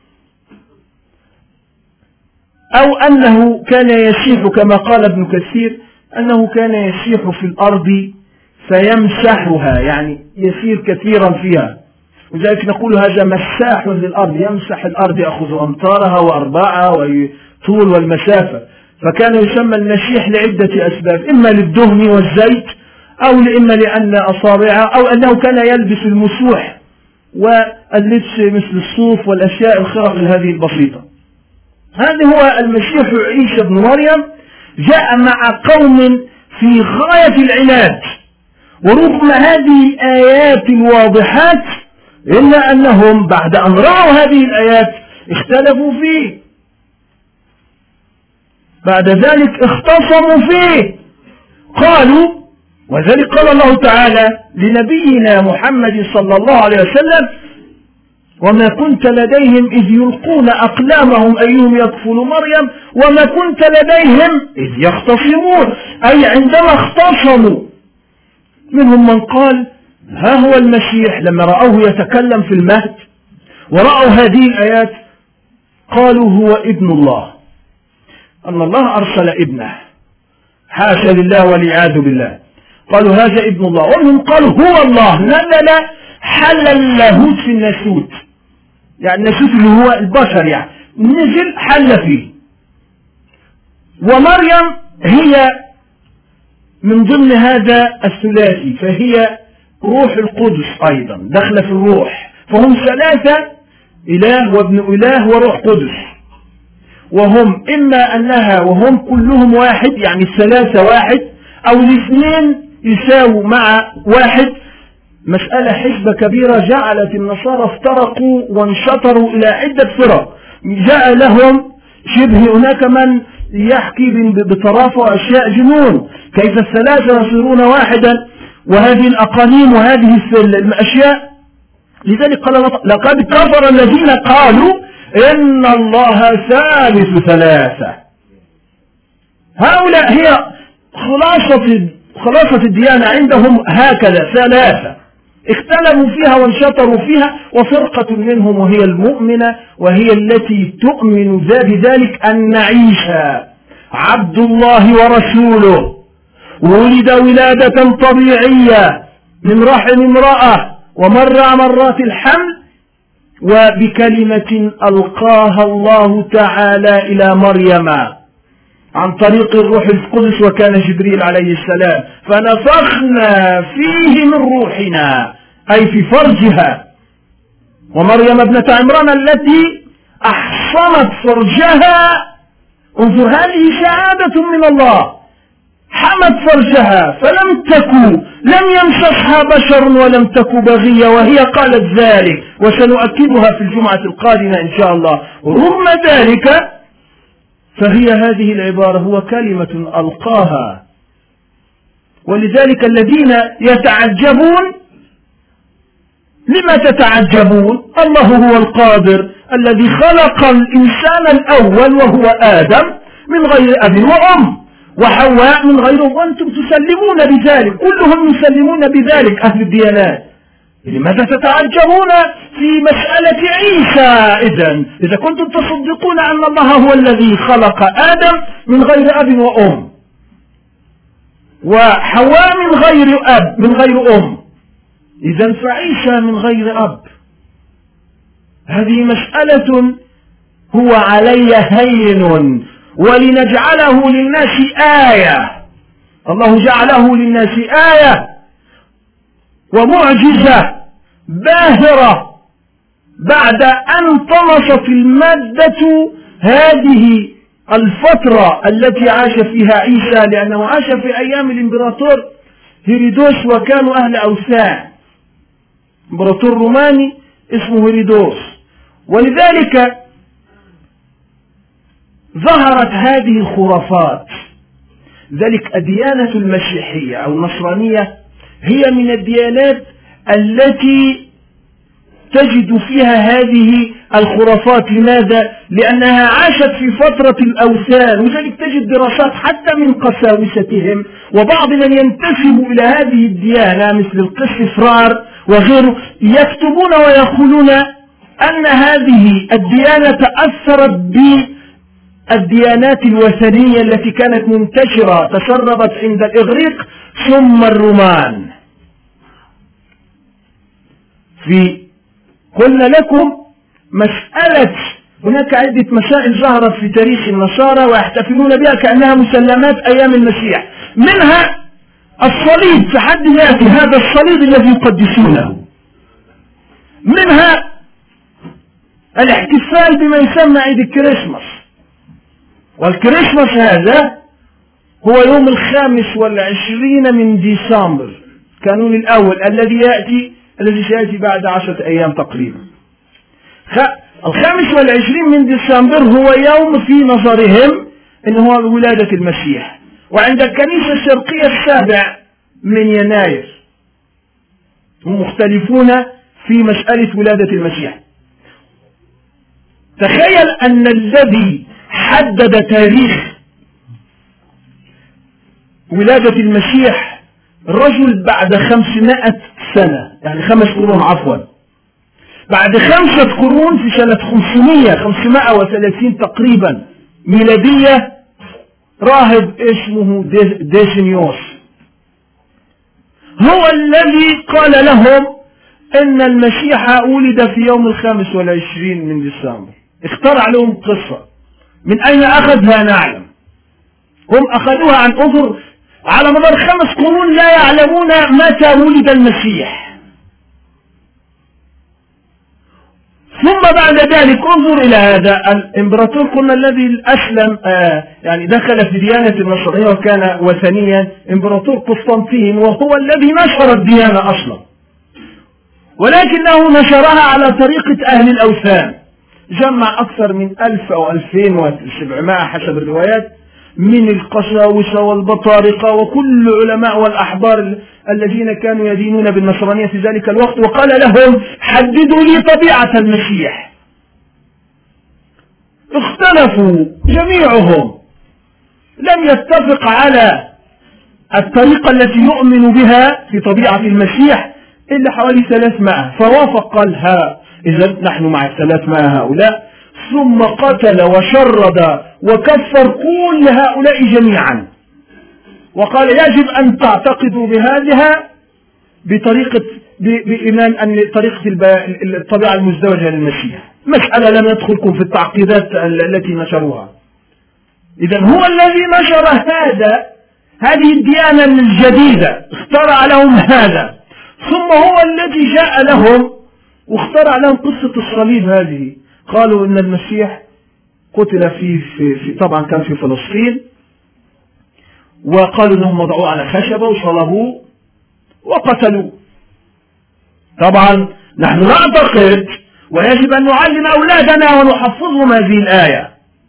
أو أنه كان يسيح كما قال ابن كثير أنه كان يسيح في الأرض فيمسحها، يعني يسير كثيرا فيها، وذلك نقول هذا مساح للأرض، يمسح الأرض يأخذ أمطارها وأرباعها والطول والمسافة. فكان يسمى المسيح لعدة أسباب، إما للدهن والزيت، أو إما لأن أصابعه، أو أنه كان يلبس المسوح واللبس مثل الصوف والأشياء الخرق هذه البسيطة. هذا هو المسيح عيسى بن مريم، جاء مع قوم في غاية العناد، ورغم هذه الآيات الواضحات إلا أنهم بعد أن رأوا هذه الآيات اختلفوا فيه، بعد ذلك اختصموا فيه، قالوا، وذلك قال الله تعالى لنبينا محمد صلى الله عليه وسلم وما كنت لديهم إذ يلقون أقلامهم أيهم يكفل مريم وما كنت لديهم إذ يختصمون، أي عندما اختصموا منهم من قال ها هو المسيح، لما رأوه يتكلم في المهد ورأوا هذه الآيات قالوا هو ابن الله، أن الله أرسل ابنه، حاشا لله والعياذ بالله، قالوا هذا ابن الله، ومنهم قالوا هو الله. نزل حل اللاهوت في الناسوت، يعني الناسوت اللي هو البشر، يعني نزل حل فيه. ومريم هي من ضمن هذا الثلاثي، فهي روح القدس أيضا دخل في الروح، فهم ثلاثة، إله وابن إله وروح قدس، وهم إما أنها وهم كلهم واحد، يعني الثلاثة واحد، أو الاثنين يساووا مع واحد. مسألة حسبة كبيرة جعلت النصارى افترقوا وانشطروا إلى عدة فرق، جاء لهم شبه هناك من يحكي بطرافة أشياء جنون، كيف الثلاثة يصيرون واحدا، وهذه الأقانيم وهذه الأشياء. لذلك قال لقد كفر الذين قالوا إن الله ثالث ثلاثة. هؤلاء هي خلاصة خلاصة الديانة عندهم، هكذا ثلاثة اختلفوا فيها وانشطروا فيها، وفرقة منهم وهي المؤمنة، وهي التي تؤمن بذلك أن عيسى عبد الله ورسوله ولد ولادة طبيعية من رحم امرأة ومر مرات الحمل، وبكلمة ألقاها الله تعالى إلى مريم عن طريق الروح القدس، وكان جبريل عليه السلام، فنفخنا فيه من روحنا، أي في فرجها. ومريم ابنة عمران التي أحصنت فرجها، انظر هذه شهادة من الله، حمت فرجها فلم تكن لم يمسسها بشر ولم تكن بغية، وهي قالت ذلك وسنؤكدها في الجمعة القادمة إن شاء الله. رغم ذلك فهي هذه العبارة هو كلمة ألقاها. ولذلك الذين يتعجبون، لما تتعجبون؟ الله هو القادر الذي خلق الإنسان الأول وهو آدم من غير أب وأم، وحواء من غير أم، وأنتم تسلمون بذلك، كلهم يسلمون بذلك أهل الديانات. لماذا تتعجبون في مسألة عيسى؟ إذن إذا كنتم تصدقون أن الله هو الذي خلق آدم من غير أب وأم، وحواء من غير أب من غير أم، إذن فعيسى من غير أب. هذه مسألة هو علي هين، ولنجعله للناس آية. الله جعله للناس آية ومعجزة باهرة بعد أن طمست المادة هذه الفترة التي عاش فيها عيسى، لأنه عاش في أيام الإمبراطور هيرودوس، وكانوا أهل أوثان، إمبراطور روماني اسمه هيرودوس. ولذلك ظهرت هذه الخرافات. ذلك الديانة المسيحية أو النصرانية هي من الديانات التي تجد فيها هذه الخرافات. لماذا؟ لأنها عاشت في فترة الأوثان، وذلك تجد دراسات حتى من قساوستهم وبعض من ينتسب إلى هذه الديانة مثل القس فرار وغيره يكتبون ويقولون أن هذه الديانة تأثرت بالديانات الوثنية التي كانت منتشرة تسربت عند الإغريق ثم الرومان. في قلنا لكم مسألة، هناك عدة مسائل ظهرت في تاريخ النصارى ويحتفلون بها كأنها مسلمات أيام المسيح، منها الصليب في حد ذاته، هذا الصليب الذي يقدسونه، منها الاحتفال بما يسمى عيد الكريسماس. والكريسماس هذا هو يوم الخامس والعشرين من ديسمبر، كانون الأول الذي يأتي الذي سيأتي بعد عشرة أيام تقريبا. الخامس والعشرين من ديسمبر هو يوم في نظرهم إنه هو ولادة المسيح، وعند الكنيسة الشرقية السابع من يناير. هم مختلفون في مسألة ولادة المسيح. تخيل أن الذي حدد تاريخ ولادة المسيح رجل بعد خمسمائة سنة، يعني خمس قرون عفوا، بعد خمسة قرون في سنة خمسمائة خمسمائة وثلاثين تقريبا ميلادية، راهب اسمه ديسينيوس هو الذي قال لهم ان المسيح ولد في يوم الخامس والعشرين من ديسمبر. اخترع لهم قصة، من اين اخذها نعلم، هم اخذوها عن اثر على مدار خمس قرون لا يعلمون متى ولد المسيح. ثم بعد ذلك انظر الى هذا الامبراطور قلنا الذي اسلم آه يعني دخل في ديانة النصرانية وكان وثنيا، امبراطور قسطنطين، وهو الذي نشر الديانة اصلا، ولكنه نشرها على طريقة اهل الاوثان. جمع اكثر من الف او الفين وسبعمائة حسب الروايات من القساوسة والبطارقة وكل علماء والأحبار الذين كانوا يدينون بالنصرانية في ذلك الوقت، وقال لهم حددوا لي طبيعة المسيح. اختلفوا جميعهم، لم يتفق على الطريقة التي يؤمن بها في طبيعة المسيح إلا حوالي ثلاثمائة، فوافق قال ها إذا نحن مع الثلاثمائة هؤلاء، ثم قتل وشرد وكفر كل هؤلاء جميعا، وقال يجب أن تعتقدوا بهذه بطريقة بإيمان أن طريقة الطبيعة المزدوجة للمسيح. مسألة لم يدخلكم في التعقيدات التي نشروها. إذا هو الذي نشر هذا هذه الديانة الجديدة، اخترع لهم هذا، ثم هو الذي جاء لهم واخترع لهم قصة الصليب هذه. قالوا إن المسيح قتل في, في, في طبعا كان في فلسطين، وقالوا انهم وضعوه على خشبة وصلبوه وقتلوه. طبعا نحن نعتقد ويجب أن نعلم أولادنا ونحفظهم هذه الآية،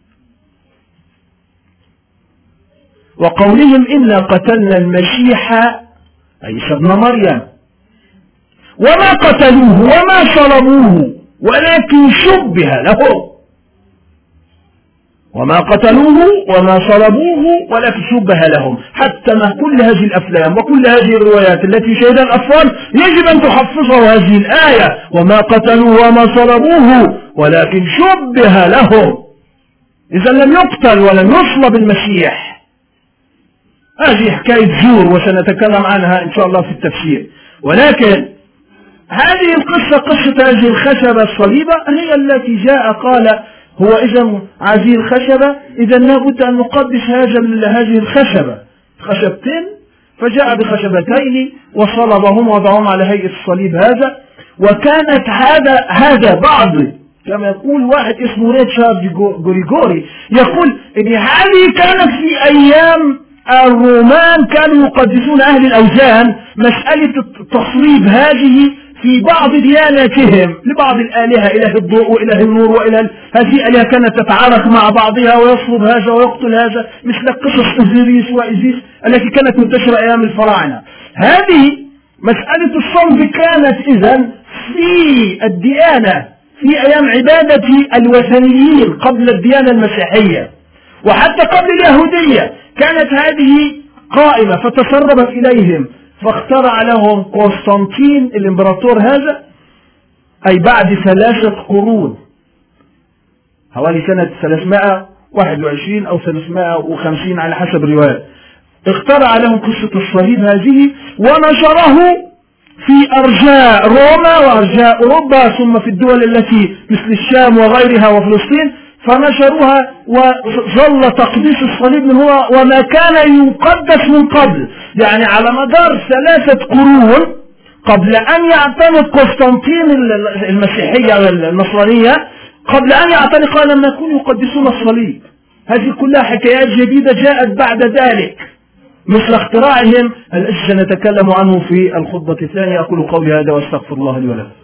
وقولهم إنا قتلنا المسيح عيسى ابن مريم وما قتلوه وما صلبوه ولكن شبه لهم. وما قتلوه وما صلبوه ولكن شبه لهم. حتى ما كل هذه الأفلام وكل هذه الروايات التي شهدها الأطفال يجب أن تحفظه هذه الآية، وما قتلوه وما صلبوه ولكن شبه لهم. إذا لم يقتل ولم يصلب المسيح. هذه حكاية زور وسنتكلم عنها إن شاء الله في التفسير. ولكن هذه القصة، قصة هذه الخشبة الصليبة، هي التي جاء قال هو إذا هذه الخشبة إذا لابد أن نقدس هذه الخشبة خشبتين، فجاء بخشبتين وصلبهم وضعهم على هيئة الصليب هذا. وكانت هذا هذا بعض كما يقول واحد اسمه ريتشارد غوريغوري يقول إن هذه كانت في أيام الرومان كانوا يقدسون أهل الأوثان مسألة التصليب هذه في بعض دياناتهم لبعض الآلهة، إله الضوء وإله النور وإله هذه الآلهة كانت تتعارك مع بعضها ويصلب هذا ويقتل هذا، مثل قصص إزيريس وإيزيس التي كانت منتشرة أيام الفراعنة. هذه مسألة الصلب كانت إذن في الديانة في أيام عبادة الوثنيين قبل الديانة المسيحية، وحتى قبل اليهودية كانت هذه قائمة، فتسربت إليهم فاخترع لهم قسطنطين الإمبراطور هذا، أي بعد ثلاثة قرون حوالي سنة ثلاثمائة وواحد وعشرين أو ثلاثمائة وخمسين على حسب الروايات، اخترع لهم قصة الصليب هذه ونشره في أرجاء روما وأرجاء أوروبا ثم في الدول التي مثل الشام وغيرها وفلسطين، فنشروها وظل تقديس الصليب من هو وما كان يقدس من قبل، يعني على مدار ثلاثة قرون قبل أن يعتنق قسطنطين المسيحية النصرانية، قبل أن يعتنق لما يكونوا يقدسون الصليب. هذه كلها حكايات جديدة جاءت بعد ذلك مثل اختراعهم الذي سنتكلم عنه في الخطبة الثانية. أقول قولي هذا واستغفر الله لي ولكم.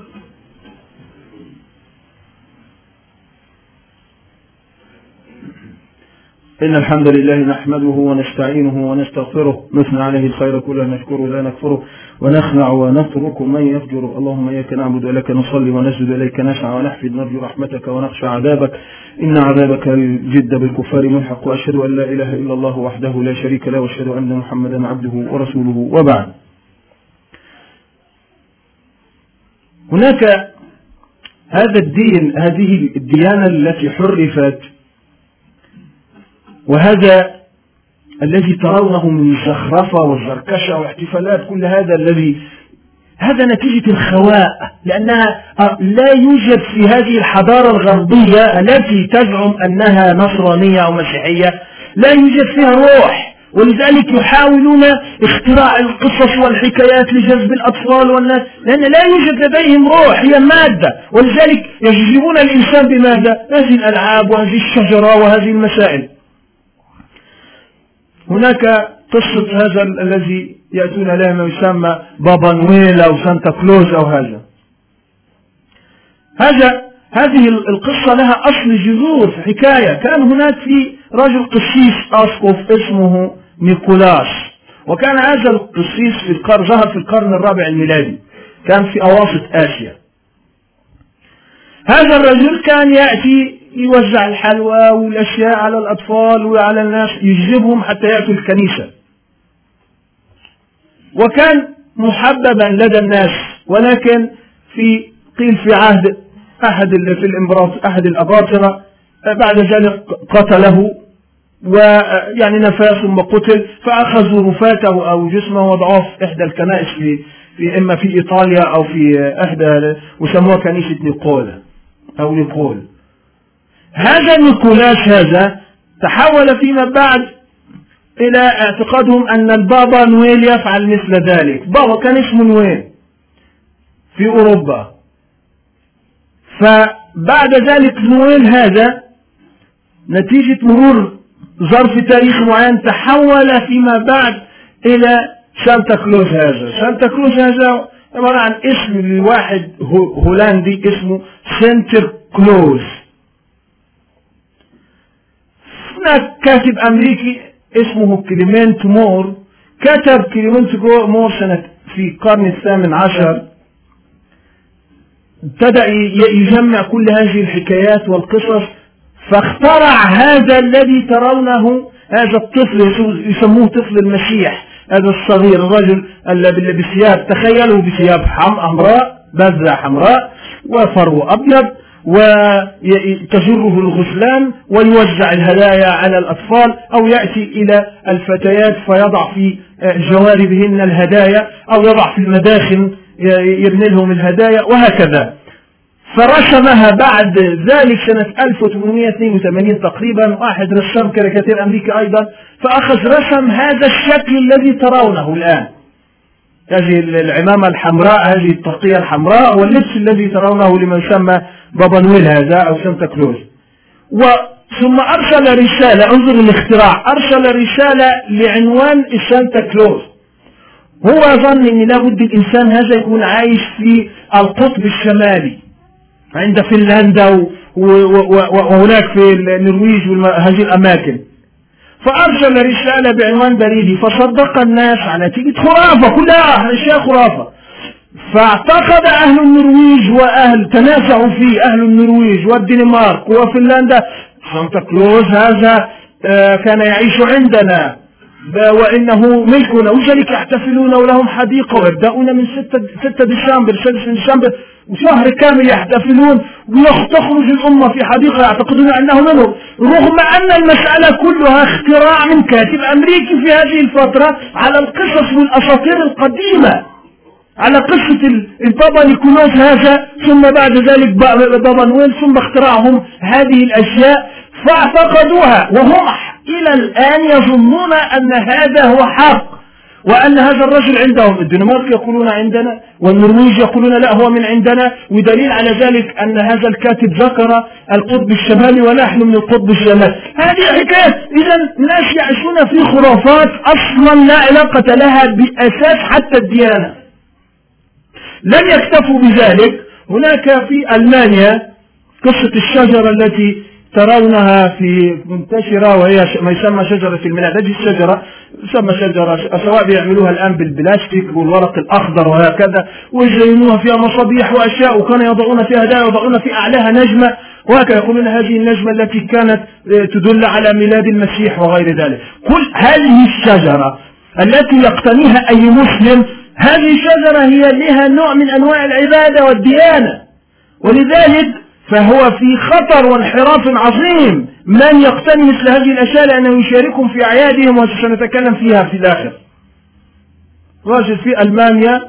إن الحمد لله نحمده ونستعينه ونستغفره، نثنى عليه الخير كله، نشكره لا نكفره، ونخنع ونترك من يفجر. اللهم إياك نعبد ولك نصلي ونسجد إليك نسعى ونحفد نرجو رحمتك ونخشى عذابك، إن عذابك الجد بالكفار ملحق. وأشهد أن لا إله إلا الله وحده لا شريك له، وأشهد أن محمدا عبده ورسوله. وبعد، هناك هذا الدين، هذه الديانة التي حرفت، وهذا الذي ترونه من الزخرفة والزركشة واحتفالات، كل هذا الذي هذا نتيجة الخواء، لأنها لا يوجد في هذه الحضارة الغربية التي تزعم أنها نصرانية أو مسيحية لا يوجد فيها روح، ولذلك يحاولون اختراع القصص والحكايات لجذب الأطفال والناس، لأن لا يوجد لديهم روح، هي مادة، ولذلك يجذبون الإنسان بماذا؟ هذه الألعاب وهذه الشجرة وهذه المسائل. هناك قصة هذا الذي يأتون له ما يسمى بابا نويل أو سانتا كلوز أو هذا هذا هذه القصة لها أصل جذور في حكاية. كان هناك في رجل قسيس أسقف اسمه نيكولاس، وكان هذا القسيس في القرن ظهر في القرن الرابع الميلادي، كان في أواسط آسيا. هذا الرجل كان يأتي يوزع الحلوى والأشياء على الأطفال وعلى الناس، يجذبهم حتى يأتوا الكنيسة، وكان محببا لدى الناس. ولكن في قيل في عهد أحد في الإمبراطور أحد الأباطرة بعد ذلك قتله، ويعني نفاه ثم قتل، فأخذوا رفاته أو جسمه وضعوه في إحدى الكنائس في, في إما في إيطاليا أو في إحدى وسموها كنيسة نيقولا أو نيقول. هذا نيكولاس هذا تحول فيما بعد إلى اعتقادهم أن البابا نويل يفعل مثل ذلك. بابا كان اسمه نويل في أوروبا، فبعد ذلك نويل هذا نتيجة مرور ظرف تاريخي معين تحول فيما بعد إلى سانتا كلوز. هذا سانتا كلوز هذا عبارة عن اسم لواحد هولندي اسمه سنتر كلوز. هناك كاتب أمريكي اسمه كليمنت مور، كتب كليمنت مور سنة في القرن الثامن عشر، ابتدأ يجمع كل هذه الحكايات والقصص، فاخترع هذا الذي ترونه، هذا الطفل يسموه طفل المسيح، هذا الصغير الرجل الذي بثياب، تخيلوا بثياب حمراء، بذرة حمراء وفرو أبيض، وتجره الغسلان ويوزع الهدايا على الأطفال، أو يأتي إلى الفتيات فيضع في جواربهن الهدايا، أو يضع في المداخن يرمي لهم الهدايا وهكذا. فرسمها بعد ذلك سنة ألف وثمانمائة واثنين وثمانين تقريبا واحد رسام كاريكاتير أمريكي أيضا، فأخذ رسم هذا الشكل الذي ترونه الآن، هذه العمامة الحمراء، هذه التغطية الحمراء، واللبس الذي ترونه لمن يسمى بابا نويل هذا أو سانتا كلوز. ثم أرسل رسالة، انظر الاختراع، أرسل رسالة لعنوان سانتا كلوز. هو ظن أن لابد الإنسان هذا يكون عايش في القطب الشمالي عند فنلندا وهناك في النرويج وهذه الأماكن، فأرسل رسالة بعنوان بريدي، فصدق الناس على نتيجة خرافة، كلها أشياء خرافة. فاعتقد أهل النرويج وأهل تنازعوا فيه أهل النرويج والدنمارك وفنلندا سانتا كلوز هذا كان يعيش عندنا وإنه ملكنا، وذلك يحتفلون ولهم حديقة ويبدأون من ستة ديسمبر سادس ديسمبر وشهر كامل يحتفلون، وتخرج الأمة في حديقة يعتقدون أنه منهم، رغم أن المسألة كلها اختراع من كاتب أمريكي في هذه الفترة على القصص والأساطير القديمة، على قصة البابا نيكولاس هذا، ثم بعد ذلك بابا نويل، ثم اخترعهم هذه الأشياء فاعتقدوها، وهم إلى الآن يظنون أن هذا هو حق، وأن هذا الرجل عندهم. الدنمارك يقولون عندنا، والنرويج يقولون لا هو من عندنا، ودليل على ذلك أن هذا الكاتب ذكر القطب الشمالي ونحن من القطب الشمالي. هذه حكاية. إذا الناس يعيشون في خرافات أصلا لا علاقة لها بأساس حتى الديانة. لم يكتفوا بذلك، هناك في ألمانيا قصة الشجرة التي ترونها في منتشرة، وهي ما يسمى شجرة الميلاد. هذه الشجرة تسمى شجرة، سواء بيعملوها الآن بالبلاستيك والورق الأخضر وهكذا، ويزينوها فيها مصابيح وأشياء، وكانوا يضعون فيها هدايا، يضعون في أعلاها نجمة، وهكذا يقولون هذه النجمة التي كانت تدل على ميلاد المسيح وغير ذلك. كل هذه الشجرة التي يقتنيها أي مسلم، هذه الشجرة هي لها نوع من أنواع العبادة والديانة، ولذلك فهو في خطر وانحراف عظيم من يقتني مثل هذه الأشياء، لأنه يشاركهم في أعيادهم، وسنتكلم فيها في الآخر. راجل في ألمانيا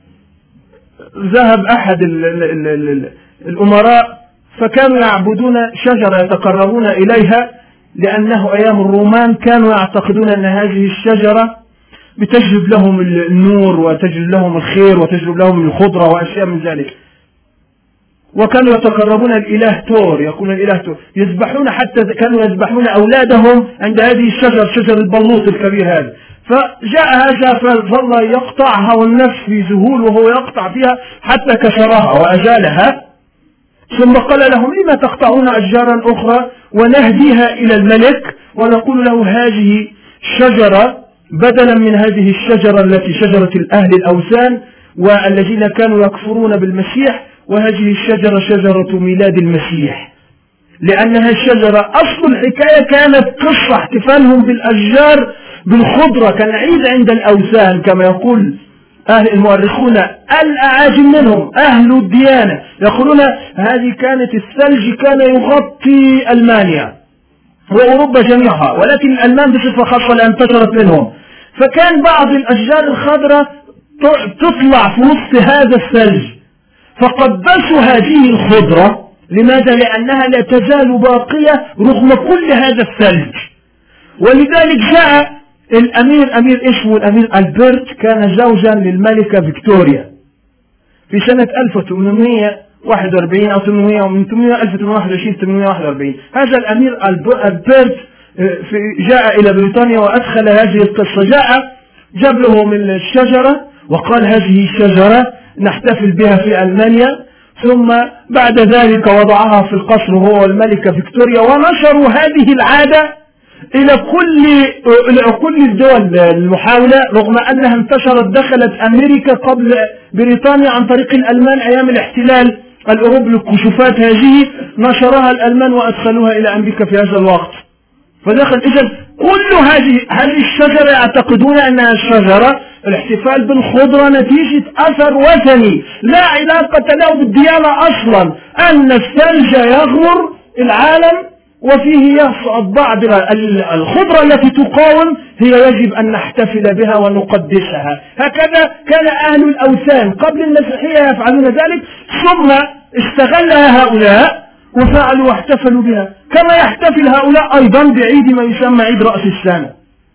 ذهب أحد ال ال ال ال الأمراء، فكانوا يعبدون شجرة يتقربون إليها، لأنه أيام الرومان كانوا يعتقدون أن هذه الشجرة بتجلب لهم النور وتجلب لهم الخير وتجلب لهم الخضرة وأشياء من ذلك. وكانوا يتقربون الإله تور، يقول الإله تور، يذبحون، حتى كانوا يذبحون أولادهم عند هذه الشجر، شجر البلوط الكبير هذا. فجاء هذا فظل يقطعها والنفس في ذهول وهو يقطع فيها حتى كسرها وأزالها، ثم قال لهم: لما تقطعون أشجارا أخرى ونهديها إلى الملك ونقول له هذه شجرة بدلا من هذه الشجرة التي شجرة الأهل الأوثان والذين كانوا يكفرون بالمسيح، وهذه الشجرة شجرة ميلاد المسيح، لأنها الشجرة أصل الحكاية كانت قصة احتفالهم بالأشجار بالخضرة، كان عيد عند الأوثان كما يقول أهل المؤرخون الأعاجم منهم أهل الديانة، يقولون هذه كانت الثلج كان يغطي ألمانيا وأوروبا جميعها، ولكن الألمان بصفة خاصة لأن انتشرت منهم، فكان بعض الأشجار الخضراء تطلع في وسط هذا الثلج، فقدسوا هذه الخضرة. لماذا؟ لأنها لا تزال باقية رغم كل هذا الثلج. ولذلك جاء الأمير أمير اسمه الأمير ألبرت، كان زوجا للملكة فيكتوريا في سنة ألف وثمانمائة وواحد وأربعين أو ثمانمائة ومن ألف وثمانمائة وواحد وعشرين ثمانمائة وواحد وأربعين. هذا الأمير ألبرت في جاء إلى بريطانيا وأدخل هذه القصة، جاء جاب لهم الشجرة وقال هذه الشجرة نحتفل بها في ألمانيا، ثم بعد ذلك وضعها في القصر هو والملكة فيكتوريا، ونشروا هذه العادة إلى كل إلى كل الدول المحاولة، رغم أنها انتشرت دخلت أمريكا قبل بريطانيا عن طريق الألمان أيام الاحتلال الأوروبي. الكشوفات هذه نشرها الألمان وأدخلوها إلى أمريكا في هذا الوقت، فدخل. إذن كل هذه هذه الشجرة يعتقدون أنها الشجرة الاحتفال بالخضرة نتيجة أثر وثني لا علاقة له بالديانة أصلا، أن الثلج يغمر العالم وفيه يصعد بعض الخضرة التي تقاوم، هي يجب أن نحتفل بها ونقدسها. هكذا كان أهل الأوثان قبل المسيحية يفعلون ذلك، ثم استغلها هؤلاء وفعلوا واحتفلوا بها، كما يحتفل هؤلاء أيضا بعيد ما يسمى عيد رأس السنة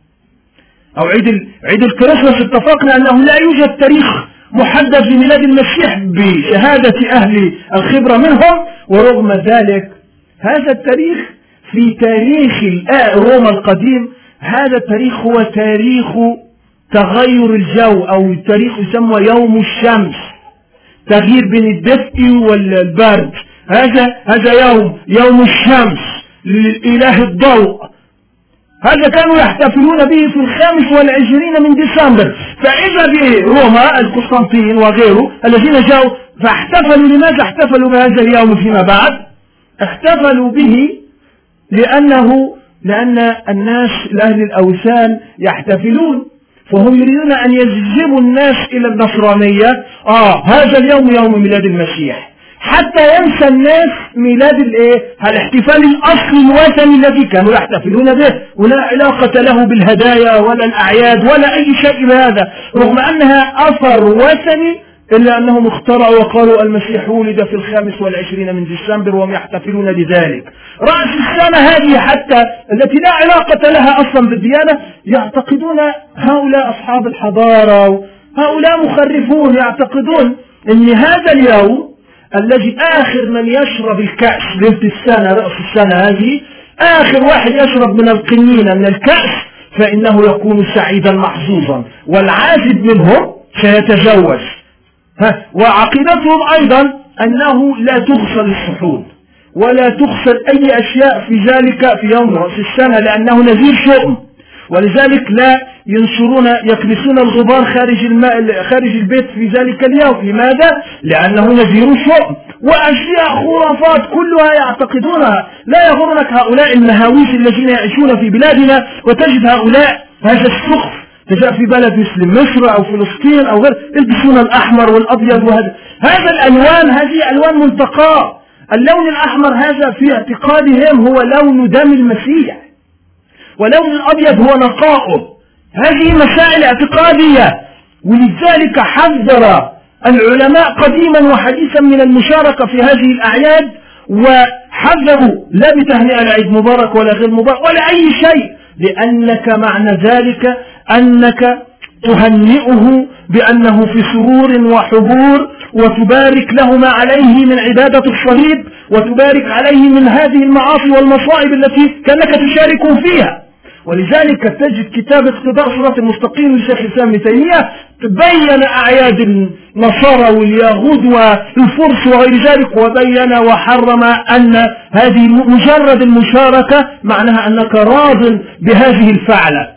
أو عيد عيد الكريسماس. اتفقنا أنه لا يوجد تاريخ محدد لميلاد المسيح بشهادة أهل الخبرة منهم، ورغم ذلك هذا التاريخ في تاريخ روما القديم، هذا التاريخ هو تاريخ تغير الجو، أو تاريخ يسمى يوم الشمس، تغيير بين الدفء والبرد. هذا هذا يوم يوم الشمس لإله الضوء، هذا كانوا يحتفلون به في الخامس والعشرين من ديسمبر. فإذا بروما القسطنطين وغيره الذين جاءوا فاحتفلوا. لماذا احتفلوا بهذا اليوم فيما بعد؟ احتفلوا به لأنه لأن الناس أهل الأوثان يحتفلون، فهم يريدون أن يجذبوا الناس إلى النصرانية. آه هذا اليوم يوم ميلاد المسيح، حتى ينسى الناس ميلاد الايه الاحتفال الاصلي الوثني الذي كانوا يحتفلون به، ولا علاقة له بالهدايا ولا الاعياد ولا اي شيء بهذا، رغم انها اثر وثني، الا انهم اخترعوا وقالوا المسيح ولد في الخامس والعشرين من ديسمبر وهم يحتفلون بذلك. رأس السنة هذه حتى التي لا علاقة لها اصلا بالديانة، يعتقدون هؤلاء اصحاب الحضارة، هؤلاء مخرفون، يعتقدون ان هذا اليوم الذي آخر من يشرب الكأس ليلة السنة رأس السنة هذه، آخر واحد يشرب من القنينة من الكأس فإنه يكون سعيدا محظوظا، والعازب منهم سيتزوج. وعقيدتهم أيضا أنه لا تغسل الصحون ولا تغسل أي أشياء في ذلك في يوم رأس السنة، لأنه نذير شؤم، ولذلك لا ينشرون يكنسون الغبار خارج الماء خارج البيت في ذلك اليوم. لماذا؟ لأنه نذير شؤم، وأشياء خرافات كلها يعتقدونها. لا يغرنك هؤلاء المهاويس الذين يعيشون في بلادنا وتجد هؤلاء هذا السخف تجاء في بلد مثل مصر أو فلسطين أو غير، يلبسون الأحمر والأبيض، وهذا هذا الألوان هذه ألوان ملتقاة. اللون الأحمر هذا في اعتقادهم هو لون دم المسيح، ولون الأبيض هو نقاؤه. هذه مسائل اعتقادية، ولذلك حذر العلماء قديما وحديثا من المشاركة في هذه الأعياد، وحذروا لا بتهنئة العيد مبارك ولا غير مبارك ولا أي شيء، لأنك معنى ذلك أنك تهنئه بأنه في سرور وحبور، وتبارك له ما عليه من عبادة الصليب، وتبارك عليه من هذه المعاصي والمصائب التي كانك تشارك فيها. ولذلك تجد كتاب اقتضاء صراط المستقيم للشيخ الإسلام ابن تيمية بين أعياد النصارى واليهود والفرس وغير ذلك، وبين وحرم أن هذه مجرد المشاركة معناها أنك راض بهذه الفعلة،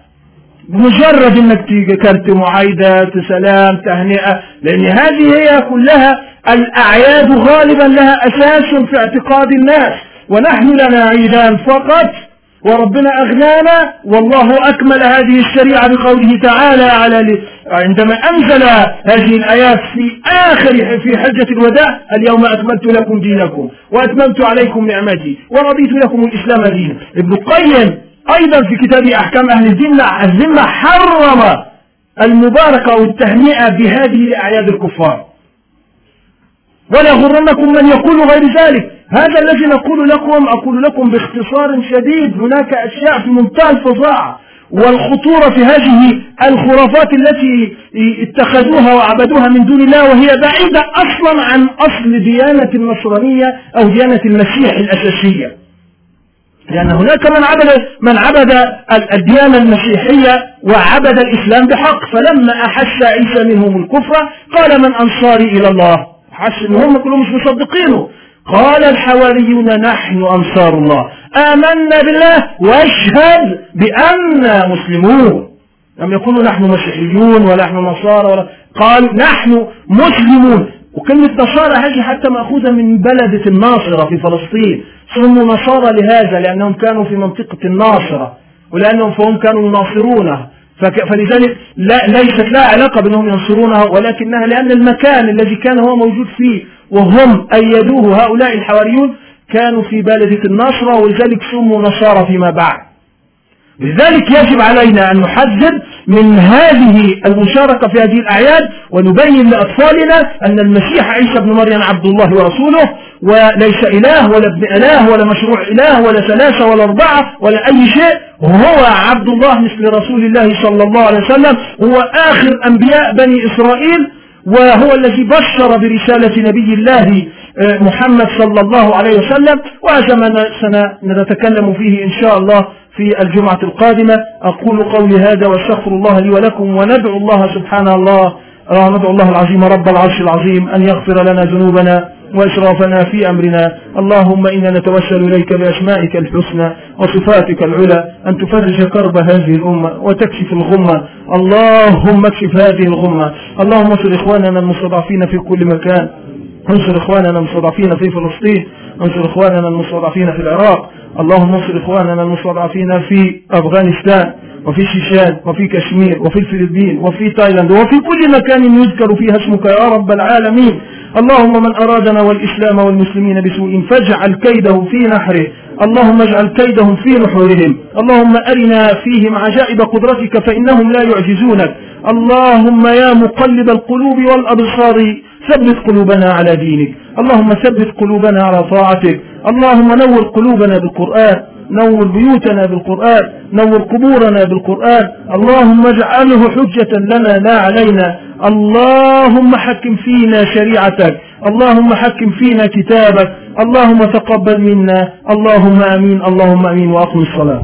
مجرد أنك كرت معايدة سلام تهنئة، لأن هذه هي كلها الأعياد غالبا لها أساس في اعتقاد الناس، ونحن لنا عيدان فقط وربنا أغنانا. والله أكمل هذه الشريعة بقوله تعالى على عندما أنزل هذه الآيات في آخر في حجة الوداع: اليوم أكملت لكم دينكم وأتممت عليكم نعمتي ورضيت لكم الإسلام دينا. ابن القيم أيضا في كتاب أحكام أهل الذمة حرم المباركة والتهنئة بهذه الأعياد الكفار. ولا غرنكم من يقول غير ذلك. هذا الذي نقول لكم أقول لكم باختصار شديد. هناك أشياء في منتهى الفظاعة والخطورة في هذه الخرافات التي اتخذوها وعبدوها من دون الله، وهي بعيدة أصلا عن أصل ديانة النصرانية أو ديانة المسيح الأساسية. لأن هناك من عبد من عبد الديانة المسيحية وعبد الإسلام بحق، فلما أحس عيسى منهم الكفر قال من أنصاري إلى الله، حس إن هم كلهم مش مصدقينه. قال الحواريون نحن أنصار الله آمنا بالله واشهد بأننا مسلمون. لم يقولوا نحن مسيحيون ولا نحن نصارى، ولا قالوا نحن مسلمون. وكلمة نصارى هذه حتى مأخوذة من بلدة الناصرة في فلسطين، سموا نصارى لهذا لأنهم كانوا في منطقة الناصرة، ولأنهم فهم كانوا يناصرونه، فلذلك لا ليست لها علاقة بأنهم ينصرونه، ولكنها لأن المكان الذي كان هو موجود فيه وهم أيدوه هؤلاء الحواريون كانوا في بلدة الناصرة، ولذلك سموا نصارى فيما بعد. لذلك يجب علينا أن نحذر من هذه المشاركة في هذه الأعياد، ونبين لأطفالنا أن المسيح عيسى بن مريم عبد الله ورسوله، وليس إله ولا ابن إله ولا مشروع إله ولا ثلاثة ولا أربعة ولا أي شيء، هو عبد الله مثل رسول الله صلى الله عليه وسلم، هو آخر أنبياء بني إسرائيل، وهو الذي بشر برسالة نبي الله محمد صلى الله عليه وسلم. وهذا ما سنتكلم فيه إن شاء الله في الجمعة القادمة. أقول قولي هذا واستغفر الله لي ولكم، وندعو الله سبحانه الله ندعو الله العظيم رب العرش العظيم أن يغفر لنا ذنوبنا وإسرافنا في أمرنا. اللهم إنا نتوسل إليك بأسمائك الحسنى وصفاتك العلى أن تفرج كرب هذه الأمة وتكشف الغمة. اللهم اكشف هذه الغمة. اللهم انصر إخواننا المستضعفين في كل مكان، انصر إخواننا المستضعفين في فلسطين، انصر إخواننا المستضعفين في العراق، اللهم انصر إخواننا المستضعفين في أفغانستان وفي شيشان وفي كشمير وفي الفلبين وفي تايلاند وفي كل مكان يذكر فيها اسمك يا رب العالمين. اللهم من أرادنا والإسلام والمسلمين بسوء فاجعل كيده في نحره، اللهم اجعل كيدهم في نحورهم. اللهم أرنا فيهم عجائب قدرتك فإنهم لا يعجزونك. اللهم يا مقلب القلوب والأبصار ثبت قلوبنا على دينك، اللهم ثبت قلوبنا على طاعتك. اللهم نور قلوبنا بالقرآن، نور بيوتنا بالقرآن، نور قبورنا بالقرآن. اللهم اجعله حجة لنا لا علينا. اللهم حكم فينا شريعتك، اللهم حكم فينا كتابك، اللهم تقبل منا. اللهم آمين، اللهم آمين. وأقم الصلاة.